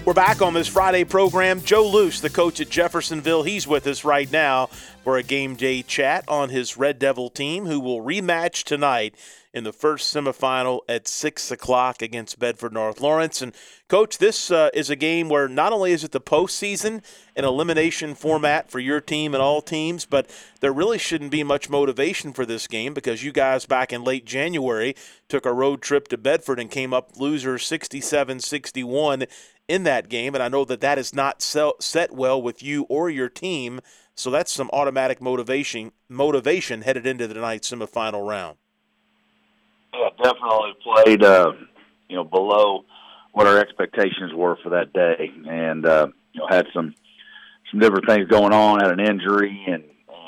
We're back on this Friday program. Joe Luce, the coach at Jeffersonville, he's with us right now for a game day chat on his Red Devil team, who will rematch tonight in the first semifinal at 6 o'clock against Bedford North Lawrence. And, Coach, this is a game where not only is it the postseason, an elimination format for your team and all teams, but there really shouldn't be much motivation for this game because you guys back in late January took a road trip to Bedford and came up losers 67-61 in that game, and I know that is not set well with you or your team, so that's some automatic motivation headed into tonight's semifinal round. Yeah, definitely played, below what our expectations were for that day, and had some different things going on. Had an injury, and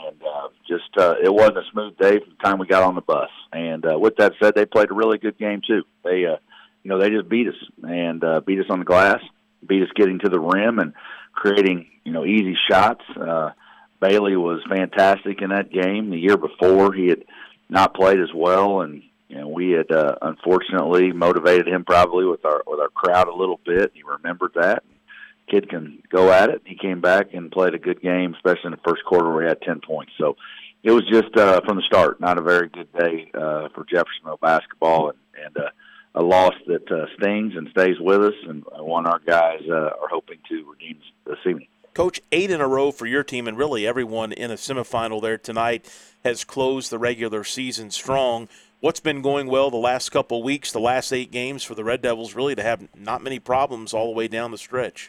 it wasn't a smooth day from the time we got on the bus. And with that said, they played a really good game too. They just beat us and beat us on the glass, beat us getting to the rim and creating easy shots. Bailey was fantastic in that game. The year before, he had not played as well, and we had unfortunately motivated him probably with our crowd a little bit. He remembered that. Kid can go at it. He came back and played a good game, especially in the first quarter where he had 10 points. So it was just from the start not a very good day for Jeffersonville basketball, and a loss that stings and stays with us, and one our guys are hoping to redeem this evening. Coach, 8 in a row for your team, and really everyone in a semifinal there tonight has closed the regular season strong. What's been going well the last couple of weeks, the last 8 games for the Red Devils, really to have not many problems all the way down the stretch?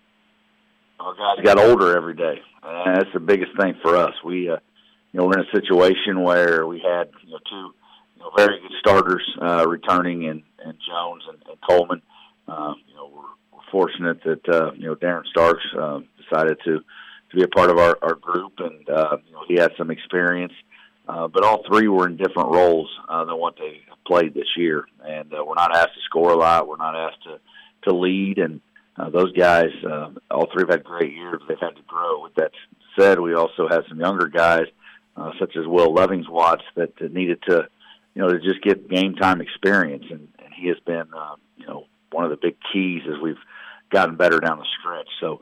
Our guys got older every day. That's the biggest thing for us. We're in a situation where we had 2 very good starters returning in Jones and Coleman. We're fortunate that Darren Starks decided to be a part of our group, and he had some experience. But all 3 were in different roles than what they played this year, and we're not asked to score a lot. We're not asked to lead, and those guys, all 3 have had great years. They've had to grow. With that said, we also had some younger guys, such as Will Lovingswatch, that needed to just get game time experience, and he has been one of the big keys as we've gotten better down the stretch. So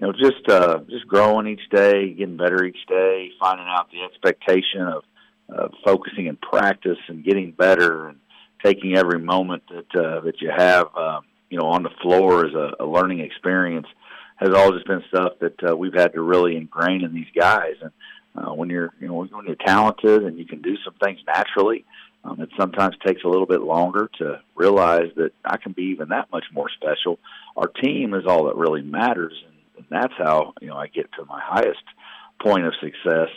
just growing each day, getting better each day, finding out the expectation of focusing in practice and getting better, and taking every moment that you have on the floor as a learning experience has all just been stuff that we've had to really ingrain in these guys. And when you're talented and you can do some things naturally, it sometimes takes a little bit longer to realize that I can be even that much more special. Our team is all that really matters, and that's how I get to my highest point of success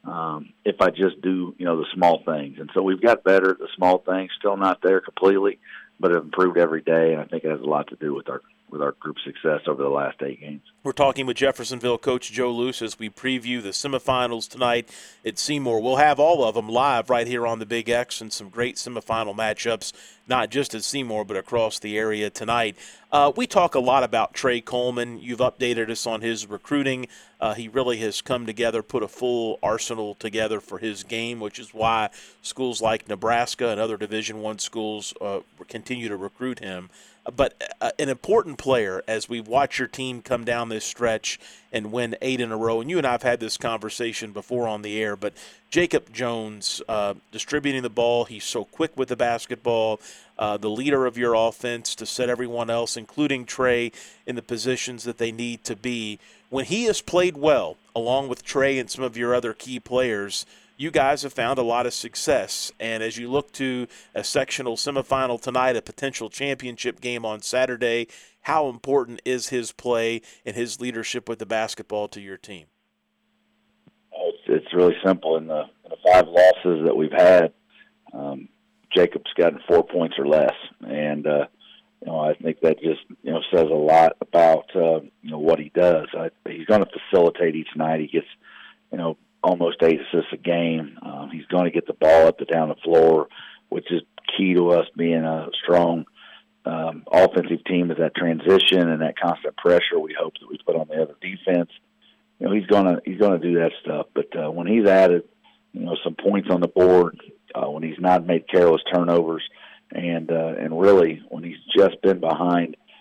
if I just do the small things. And so we've got better at the small things, still not there completely, but have improved every day, and I think it has a lot to do with our group success over the last 8 games. We're talking with Jeffersonville coach Joe Luce as we preview the semifinals tonight at Seymour. We'll have all of them live right here on the Big X, and some great semifinal matchups, not just at Seymour but across the area tonight. We talk a lot about Trey Coleman. You've updated us on his recruiting. He really has come together, put a full arsenal together for his game, which is why schools like Nebraska and other Division I schools continue to recruit him. But an important player as we watch your team come down this stretch and win 8 in a row, and you and I have had this conversation before on the air, but Jacob Jones distributing the ball, he's so quick with the basketball, the leader of your offense to set everyone else, including Trey, in the positions that they need to be. When he has played well, along with Trey and some of your other key players, you guys have found a lot of success. And as you look to a sectional semifinal tonight, a potential championship game on Saturday, how important is his play and his leadership with the basketball to your team? It's really simple. In the 5 losses that we've had, Jacob's gotten 4 points or less. And, I think that just, says a lot about, what he does. He's going to facilitate each night. He gets, almost 8 assists a game. He's going to get the ball up and down the floor, which is key to us being a strong offensive team, is that transition and that constant pressure we hope that we put on the other defense. He's going to do that stuff. But when he's added, some points on the board, when he's not made careless turnovers, and really when he's just been behind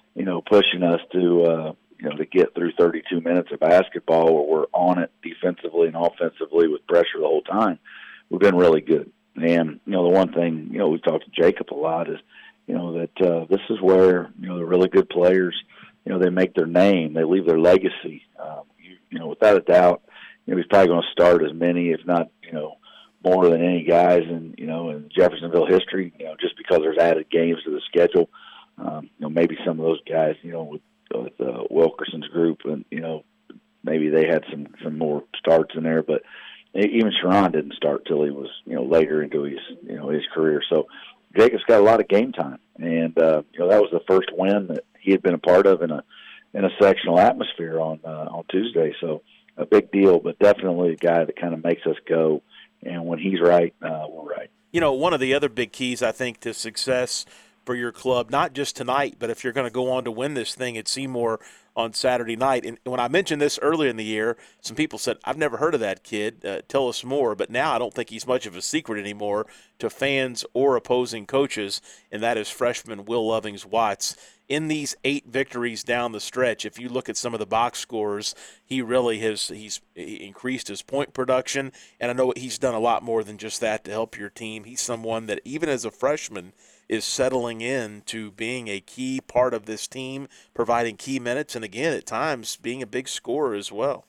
pushing us to to get through 32 minutes of basketball where we're on it defensively and offensively with pressure the whole time. We've been really good. And, the one thing, we've talked to Jacob a lot is, that this is where, the really good players, they make their name, they leave their legacy. Without a doubt, he's probably going to start as many, if not, more than any guys in Jeffersonville history, just because there's added games to the schedule. Maybe some of those guys, with Wilkerson's group, and maybe they had some more starts in there, but even Sharon didn't start till he was later into his career. So Jacob's got a lot of game time, and that was the first win that he had been a part of in a sectional atmosphere on Tuesday. So a big deal, but definitely a guy that kind of makes us go. And when he's right, we're right. One of the other big keys, I think, to success for your club, not just tonight, but if you're going to go on to win this thing at Seymour on Saturday night. And when I mentioned this earlier in the year, some people said, I've never heard of that kid. Tell us more. But now I don't think he's much of a secret anymore to fans or opposing coaches, and that is freshman Will Lovings-Watts. In these 8 victories down the stretch, if you look at some of the box scores, he really he's increased his point production, and I know he's done a lot more than just that to help your team. He's someone that, even as a freshman, is settling in to being a key part of this team, providing key minutes, and again, at times, being a big scorer as well.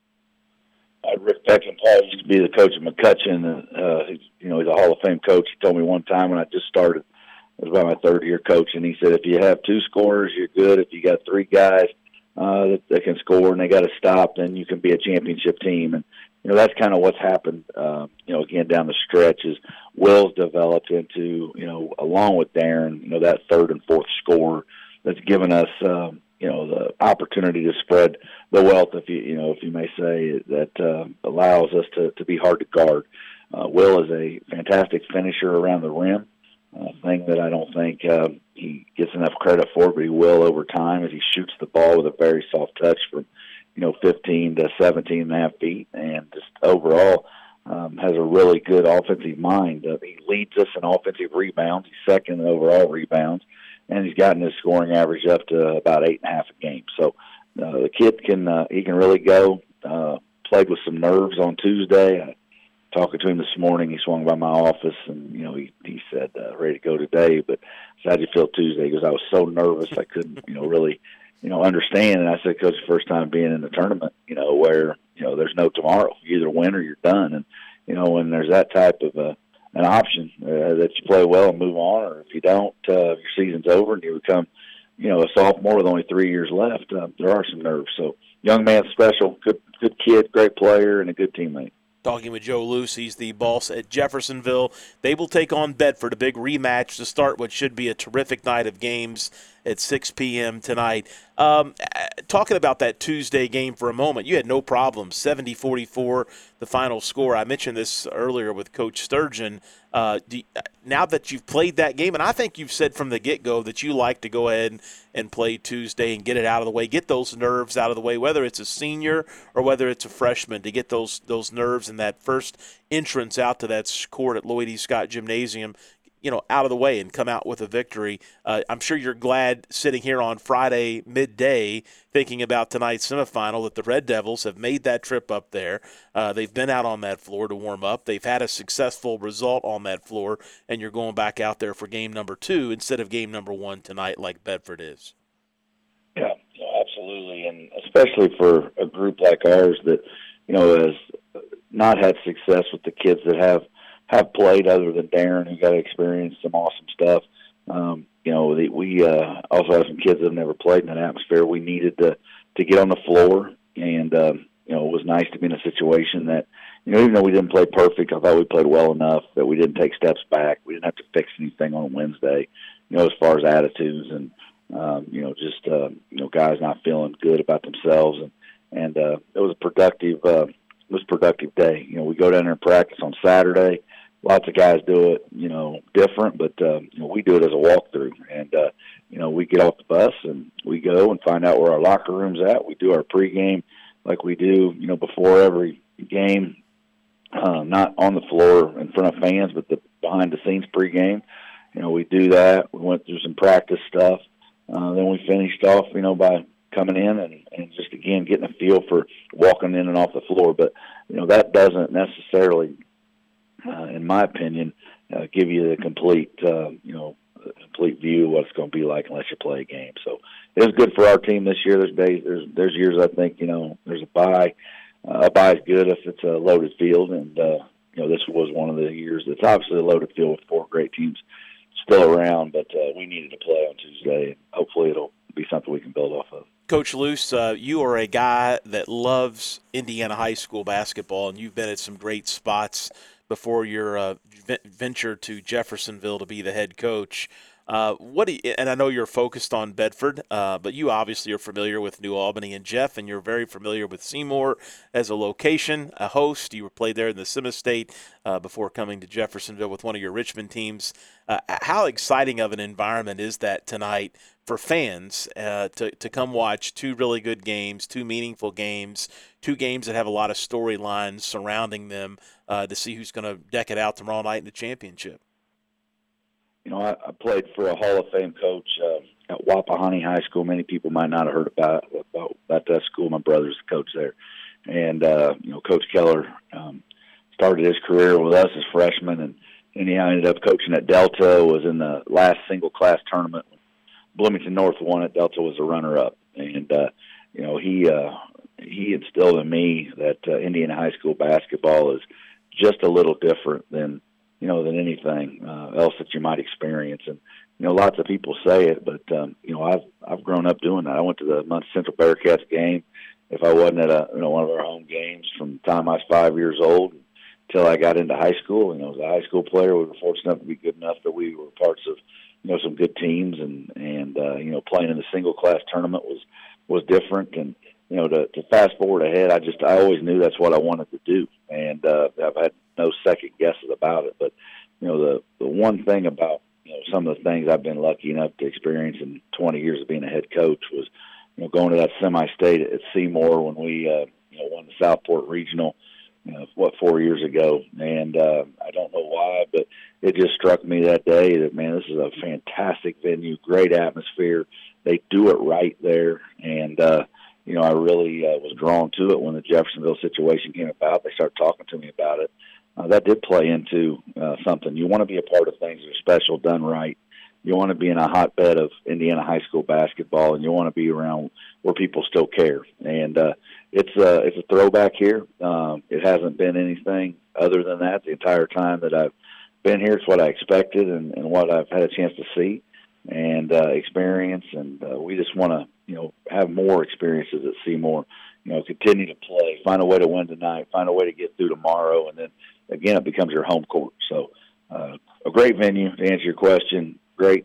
Rick Peckinpah used to be the coach of McCutcheon. He's a Hall of Fame coach. He told me one time when I just started, it was about my third year coaching, he said, if you have 2 scorers, you're good. If you got 3 guys that can score and they got to stop, then you can be a championship team. And, that's kind of what's happened, again, down the stretch is Will's developed into, along with Darren, that 3rd and 4th scorer that's given us, the opportunity to spread the wealth, if you may say, that allows us to be hard to guard. Will is a fantastic finisher around the rim. Thing that I don't think he gets enough credit for, but he will over time as he shoots the ball with a very soft touch from, 15 to 17 and a half feet, and just overall has a really good offensive mind. He leads us in offensive rebounds. He's 2nd in overall rebounds, and he's gotten his scoring average up to about 8.5 a game. So the kid can really go. Played with some nerves on Tuesday. Talking to him this morning, he swung by my office, and he said ready to go today. But I said, how'd you feel Tuesday? He goes, I was so nervous I couldn't really understand. And I said, Coach, the first time being in the tournament, where there's no tomorrow. You either win or you're done. And when there's that type of an option that you play well and move on, or if you don't, your season's over and you become a sophomore with only 3 years left. There are some nerves. So young man, special, good kid, great player, and a good teammate. Talking with Joe Luce, he's the boss at Jeffersonville. They will take on Bedford, a big rematch to start what should be a terrific night of games at 6 p.m. tonight. Talking about that Tuesday game for a moment, you had no problem, 70-44, the final score. I mentioned this earlier with Coach Sturgeon. Now that you've played that game, and I think you've said from the get-go that you like to go ahead and play Tuesday and get it out of the way, get those nerves out of the way, whether it's a senior or whether it's a freshman, to get those nerves and that first entrance out to that court at Lloyd E. Scott Gymnasium, out of the way and come out with a victory. I'm sure you're glad sitting here on Friday midday thinking about tonight's semifinal that the Red Devils have made that trip up there. They've been out on that floor to warm up. They've had a successful result on that floor, and you're going back out there for game number 2 instead of game number 1 tonight like Bedford is. Yeah, absolutely, and especially for a group like ours that, has not had success with the kids that have played other than Darren, who got to experience some awesome stuff. We also have some kids that have never played in that atmosphere. We needed to get on the floor, and it was nice to be in a situation that, even though we didn't play perfect, I thought we played well enough that we didn't take steps back. We didn't have to fix anything on Wednesday, as far as attitudes and guys not feeling good about themselves, and it was a productive day. We go down there and practice on Saturday. Lots of guys do it, different, but, we do it as a walkthrough. And, we get off the bus and we go and find out where our locker room's at. We do our pregame like we do, before every game, not on the floor in front of fans, but the behind-the-scenes pregame. We do that. We went through some practice stuff. then we finished off, by coming in and just, again, getting a feel for walking in and off the floor. But, that doesn't necessarily, in my opinion, give you the complete, complete view of what it's going to be like unless you play a game. So it was good for our team this year. There's years I think, there's a bye. A bye is good if it's a loaded field, and, this was one of the years that's obviously a loaded field with 4 great teams still around, but we needed to play on Tuesday, and hopefully it'll be something we can build off of. Coach Luce, you are a guy that loves Indiana high school basketball, and you've been at some great spots before your venture to Jeffersonville to be the head coach. And I know you're focused on Bedford, but you obviously are familiar with New Albany and Jeff, and you're very familiar with Seymour as a location, a host. You played there in the Semi-State before coming to Jeffersonville with one of your Richmond teams. How exciting of an environment is that tonight for fans to come watch 2 really good games, 2 meaningful games, 2 games that have a lot of storylines surrounding them to see who's going to deck it out tomorrow night in the championship? I played for a Hall of Fame coach at Wapahani High School. Many people might not have heard about that school. My brother's the coach there. And, Coach Keller started his career with us as freshmen, and anyhow ended up coaching at Delta, was in the last single-class tournament. Bloomington North won it. Delta was a runner-up. And, he instilled in me that Indiana high school basketball is just a little different than anything else that you might experience. And, lots of people say it, but, I've grown up doing that. I went to the Muncie Central Bearcats game if I wasn't at one of our home games from the time I was 5 years old until I got into high school. As a high school player, we were fortunate enough to be good enough that we were parts of, some good teams, and playing in the single-class tournament was different. And, to fast forward ahead, I always knew that's what I wanted to do. And I've had no second guesses about it. But, the one thing about, some of the things I've been lucky enough to experience in 20 years of being a head coach was, going to that semi-state at Seymour when we, won the Southport Regional, 4 years ago. And I don't know why, but it just struck me that day that, man, this is a fantastic venue, great atmosphere. They do it right there. And, I really was drawn to it when the Jeffersonville situation came about. They started talking to me about it. That did play into something. You want to be a part of things that are special, done right. You want to be in a hotbed of Indiana high school basketball, and you want to be around where people still care. And it's a throwback here. It hasn't been anything other than that the entire time that I've been here. It's what I expected and what I've had a chance to see and experience. And we just want to, have more experiences at Seymour. Continue to play, find a way to win tonight, find a way to get through tomorrow, and then again it becomes your home court. So a great venue to answer your question. Great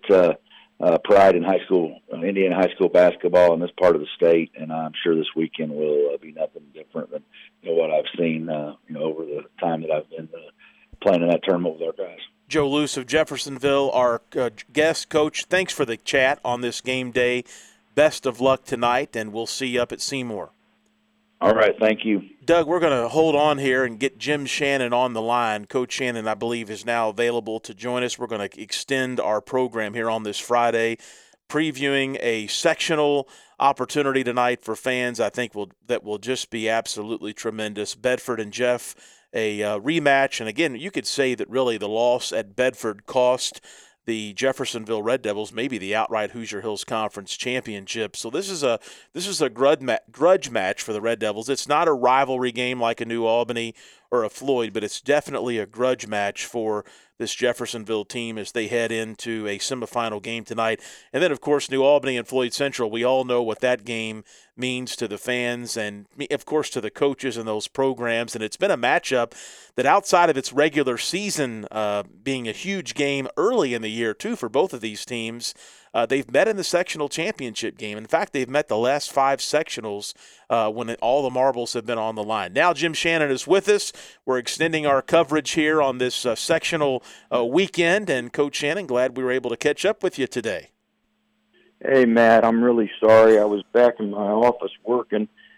pride in high school, Indiana high school basketball in this part of the state, and I'm sure this weekend will be nothing different than what I've seen over the time that I've been playing in that tournament with our guys. Joe Luce of Jeffersonville, our guest coach. Thanks for the chat on this game day. Best of luck tonight, and we'll see you up at Seymour. All right, thank you. Doug, we're going to hold on here and get Jim Shannon on the line. Coach Shannon, I believe, is now available to join us. We're going to extend our program here on this Friday, previewing a sectional opportunity tonight for fans. I think that will just be absolutely tremendous. Bedford and Jeff, a rematch. And, again, you could say that really the loss at Bedford cost the Jeffersonville Red Devils maybe the outright Hoosier Hills Conference championship. So this is a grudge match for the Red Devils. It's not a rivalry game like a New Albany or a Floyd, but it's definitely a grudge match for this Jeffersonville team as they head into a semifinal game tonight. And then, of course, New Albany and Floyd Central, we all know what that game means to the fans and, of course, to the coaches and those programs. And it's been a matchup that outside of its regular season being a huge game early in the year, too, for both of these teams, they've met in the sectional championship game. In fact, they've met the last 5 sectionals when all the marbles have been on the line. Now Jim Shannon is with us. We're extending our coverage here on this sectional weekend. And, Coach Shannon, glad we were able to catch up with you today. Hey, Matt, I'm really sorry. I was back in my office working,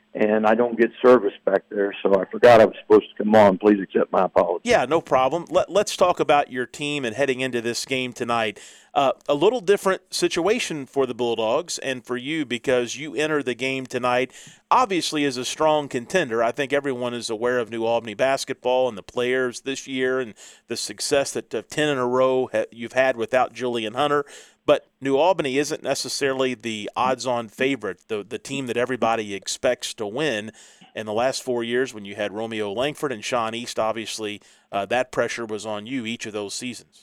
and I don't get service back there, so I forgot I was supposed to come on. Please accept my apology. Yeah, no problem. Let's talk about your team and heading into this game tonight. A little different situation for the Bulldogs and for you because you enter the game tonight obviously as a strong contender. I think everyone is aware of New Albany basketball and the players this year and the success that 10 in a row you've had without Julian Hunter. But New Albany isn't necessarily the odds-on favorite, the team that everybody expects to win. In the last 4 years when you had Romeo Langford and Sean East, obviously that pressure was on you each of those seasons.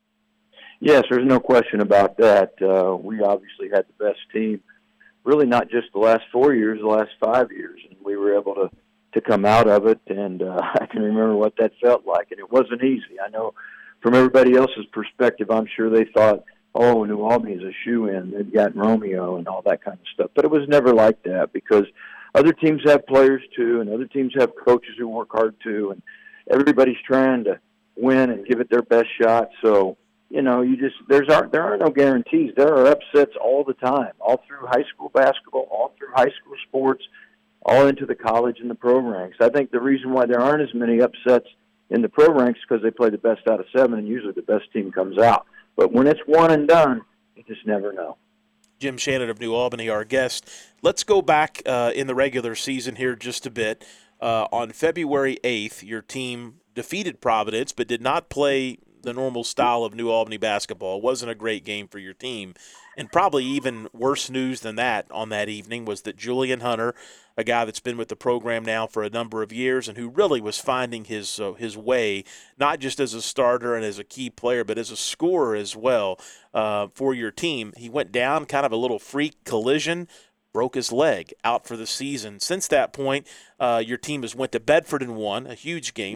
Yes, there's no question about that. We obviously had the best team, really not just the last 4 years, the last 5 years. And we were able to come out of it, and I can remember what that felt like. And it wasn't easy. I know from everybody else's perspective, I'm sure they thought, oh, New Albany is a shoo-in. They've got Romeo and all that kind of stuff. But it was never like that because other teams have players too, and other teams have coaches who work hard too, and everybody's trying to win and give it their best shot. So, you know, there are no guarantees. There are upsets all the time, all through high school basketball, all through high school sports, all into the college and the pro ranks. I think the reason why there aren't as many upsets in the pro ranks is because they play the best out of 7, and usually the best team comes out. But when it's one and done, you just never know. Jim Shannon of New Albany, our guest. Let's go back in the regular season here just a bit. On February 8th, your team defeated Providence but did not play the normal style of New Albany basketball. It wasn't a great game for your team. And probably even worse news than that on that evening was that Julian Hunter, a guy that's been with the program now for a number of years and who really was finding his way, not just as a starter and as a key player, but as a scorer as well for your team. He went down, kind of a little freak collision, broke his leg, out for the season. Since that point, your team has went to Bedford and won a huge game,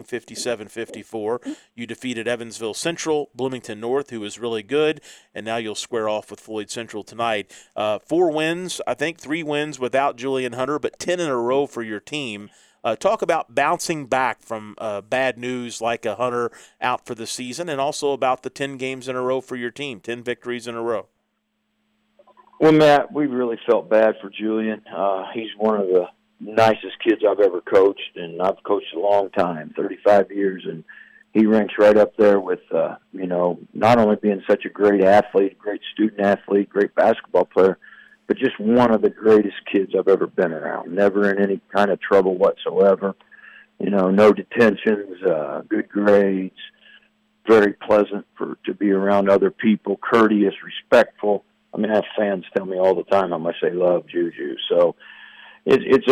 57-54. You defeated Evansville Central, Bloomington North, who was really good, and now you'll square off with Floyd Central tonight. 4 wins, I think 3 wins without Julian Hunter, but 10 in a row for your team. Talk about bouncing back from bad news like a Hunter out for the season, and also about the 10 games in a row for your team, 10 victories in a row. Well, Matt, we really felt bad for Julian. He's one of the nicest kids I've ever coached, and I've coached a long time, 35 years, and he ranks right up there with, not only being such a great athlete, great student athlete, great basketball player, but just one of the greatest kids I've ever been around, never in any kind of trouble whatsoever. You know, no detentions, good grades, very pleasant to be around other people, courteous, respectful. I mean, I have fans tell me all the time how much they love Juju. So it's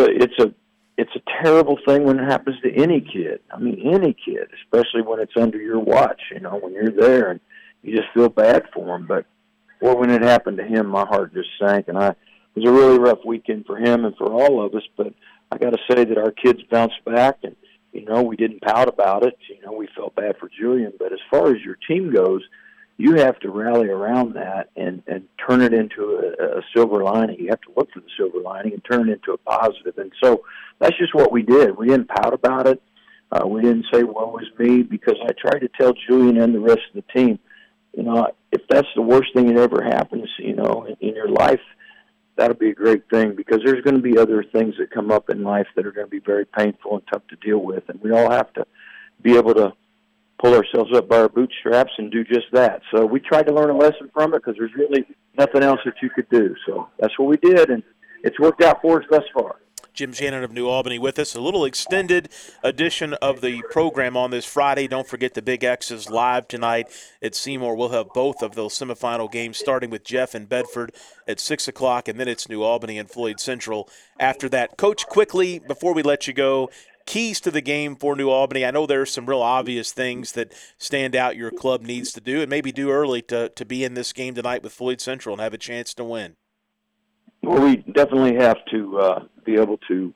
a terrible thing when it happens to any kid. I mean, any kid, especially when it's under your watch, when you're there and you just feel bad for him. But when it happened to him, my heart just sank. And it was a really rough weekend for him and for all of us. But I got to say that our kids bounced back and, we didn't pout about it. We felt bad for Julian. But as far as your team goes, you have to rally around that and turn it into a silver lining. You have to look for the silver lining and turn it into a positive. And so that's just what we did. We didn't pout about it. We didn't say, woe is me, because I tried to tell Julian and the rest of the team, if that's the worst thing that ever happens, in your life, that'll be a great thing, because there's going to be other things that come up in life that are going to be very painful and tough to deal with. And we all have to be able to pull ourselves up by our bootstraps and do just that. So we tried to learn a lesson from it because there's really nothing else that you could do. So that's what we did, and it's worked out for us thus far. Jim Shannon of New Albany with us. A little extended edition of the program on this Friday. Don't forget the Big X is live tonight at Seymour. We'll have both of those semifinal games, starting with Jeff and Bedford at 6 o'clock, and then it's New Albany and Floyd Central after that. Coach, quickly, before we let you go, keys to the game for New Albany. I know there are some real obvious things that stand out your club needs to do, and maybe do early to be in this game tonight with Floyd Central and have a chance to win. Well, we definitely have to be able to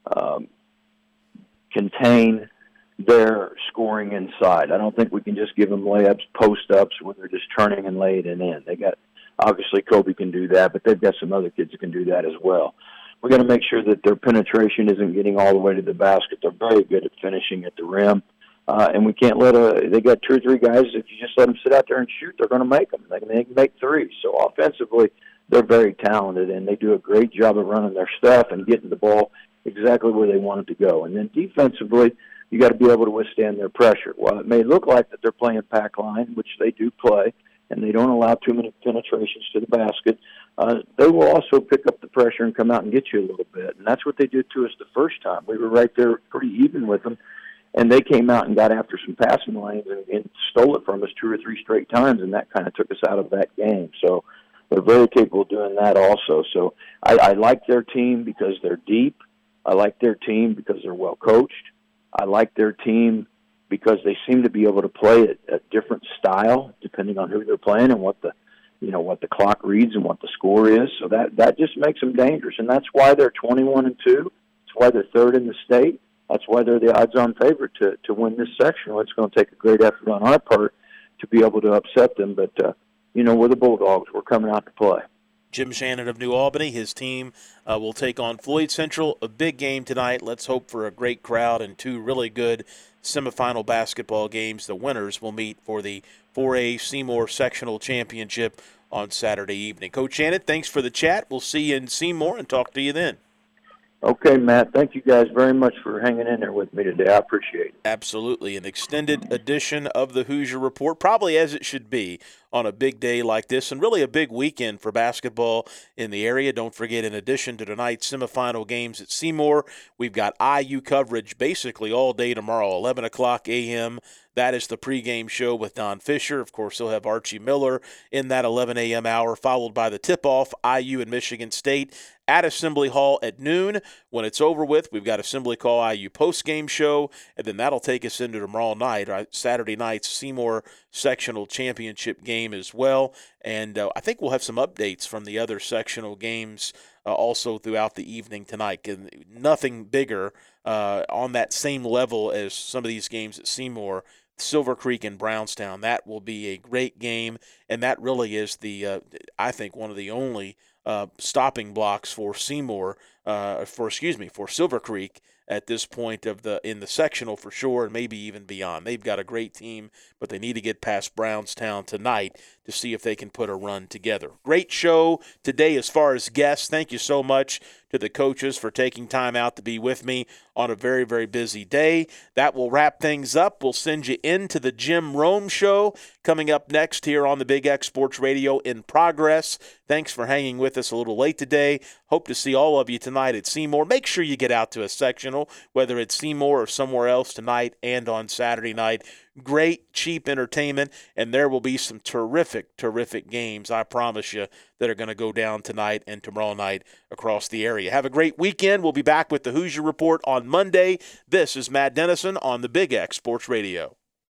contain their scoring inside. I don't think we can just give them layups, post-ups, where they're just turning and laying it in. Obviously Kobe can do that, but they've got some other kids that can do that as well. We got to make sure that their penetration isn't getting all the way to the basket. They're very good at finishing at the rim. And we can't they got 2 or 3 guys, if you just let them sit out there and shoot, they're going to make them. They can make threes. So offensively, they're very talented, and they do a great job of running their stuff and getting the ball exactly where they wanted to go. And then defensively, you got to be able to withstand their pressure. While it may look like that they're playing pack line, which they do play, and they don't allow too many penetrations to the basket, they will also pick up the pressure and come out and get you a little bit. And that's what they did to us the first time. We were right there pretty even with them, and they came out and got after some passing lanes and stole it from us 2 or 3 straight times, and that kind of took us out of that game. So they're very capable of doing that also. So I like their team because they're deep. I like their team because they're well coached. I like their team because they seem to be able to play it a different style depending on who they're playing and what the clock reads and what the score is. So that just makes them dangerous, and that's why they're 21-2. That's why they're third in the state. That's why they're the odds-on favorite to win this section. It's going to take a great effort on our part to be able to upset them, but we're the Bulldogs. We're coming out to play. Jim Shannon of New Albany, his team will take on Floyd Central. A big game tonight. Let's hope for a great crowd and 2 really good semifinal basketball games. The winners will meet for the 4A Seymour Sectional Championship on Saturday evening. Coach Shannon, thanks for the chat. We'll see you in Seymour and talk to you then. Okay, Matt. Thank you guys very much for hanging in there with me today. I appreciate it. Absolutely. An extended edition of the Hoosier Report, probably as it should be on a big day like this, and really a big weekend for basketball in the area. Don't forget, in addition to tonight's semifinal games at Seymour, we've got IU coverage basically all day tomorrow, 11 o'clock a.m. That is the pregame show with Don Fisher. Of course, he'll have Archie Miller in that 11 a.m. hour, followed by the tip-off, IU and Michigan State at Assembly Hall at noon. When it's over with, we've got Assembly Call IU postgame show, and then that'll take us into tomorrow night, Saturday night's Seymour Sectional Championship game as well. And I think we'll have some updates from the other sectional games also throughout the evening tonight. Nothing bigger on that same level as some of these games at Seymour, Silver Creek and Brownstown. That will be a great game, and that really is I think one of the only stopping blocks for Seymour, for Silver Creek at this point in the sectional for sure, and maybe even beyond. They've got a great team, but they need to get past Brownstown tonight to see if they can put a run together. Great show today as far as guests. Thank you so much to the coaches for taking time out to be with me on a very, very busy day. That will wrap things up. We'll send you into the Jim Rome Show coming up next here on the Big X Sports Radio in progress. Thanks for hanging with us a little late today. Hope to see all of you tonight at Seymour. Make sure you get out to a sectional, whether it's Seymour or somewhere else tonight and on Saturday night. Great, cheap entertainment, and there will be some terrific, terrific games, I promise you, that are going to go down tonight and tomorrow night across the area. Have a great weekend. We'll be back with the Hoosier Report on Monday. This is Matt Dennison on the Big X Sports Radio.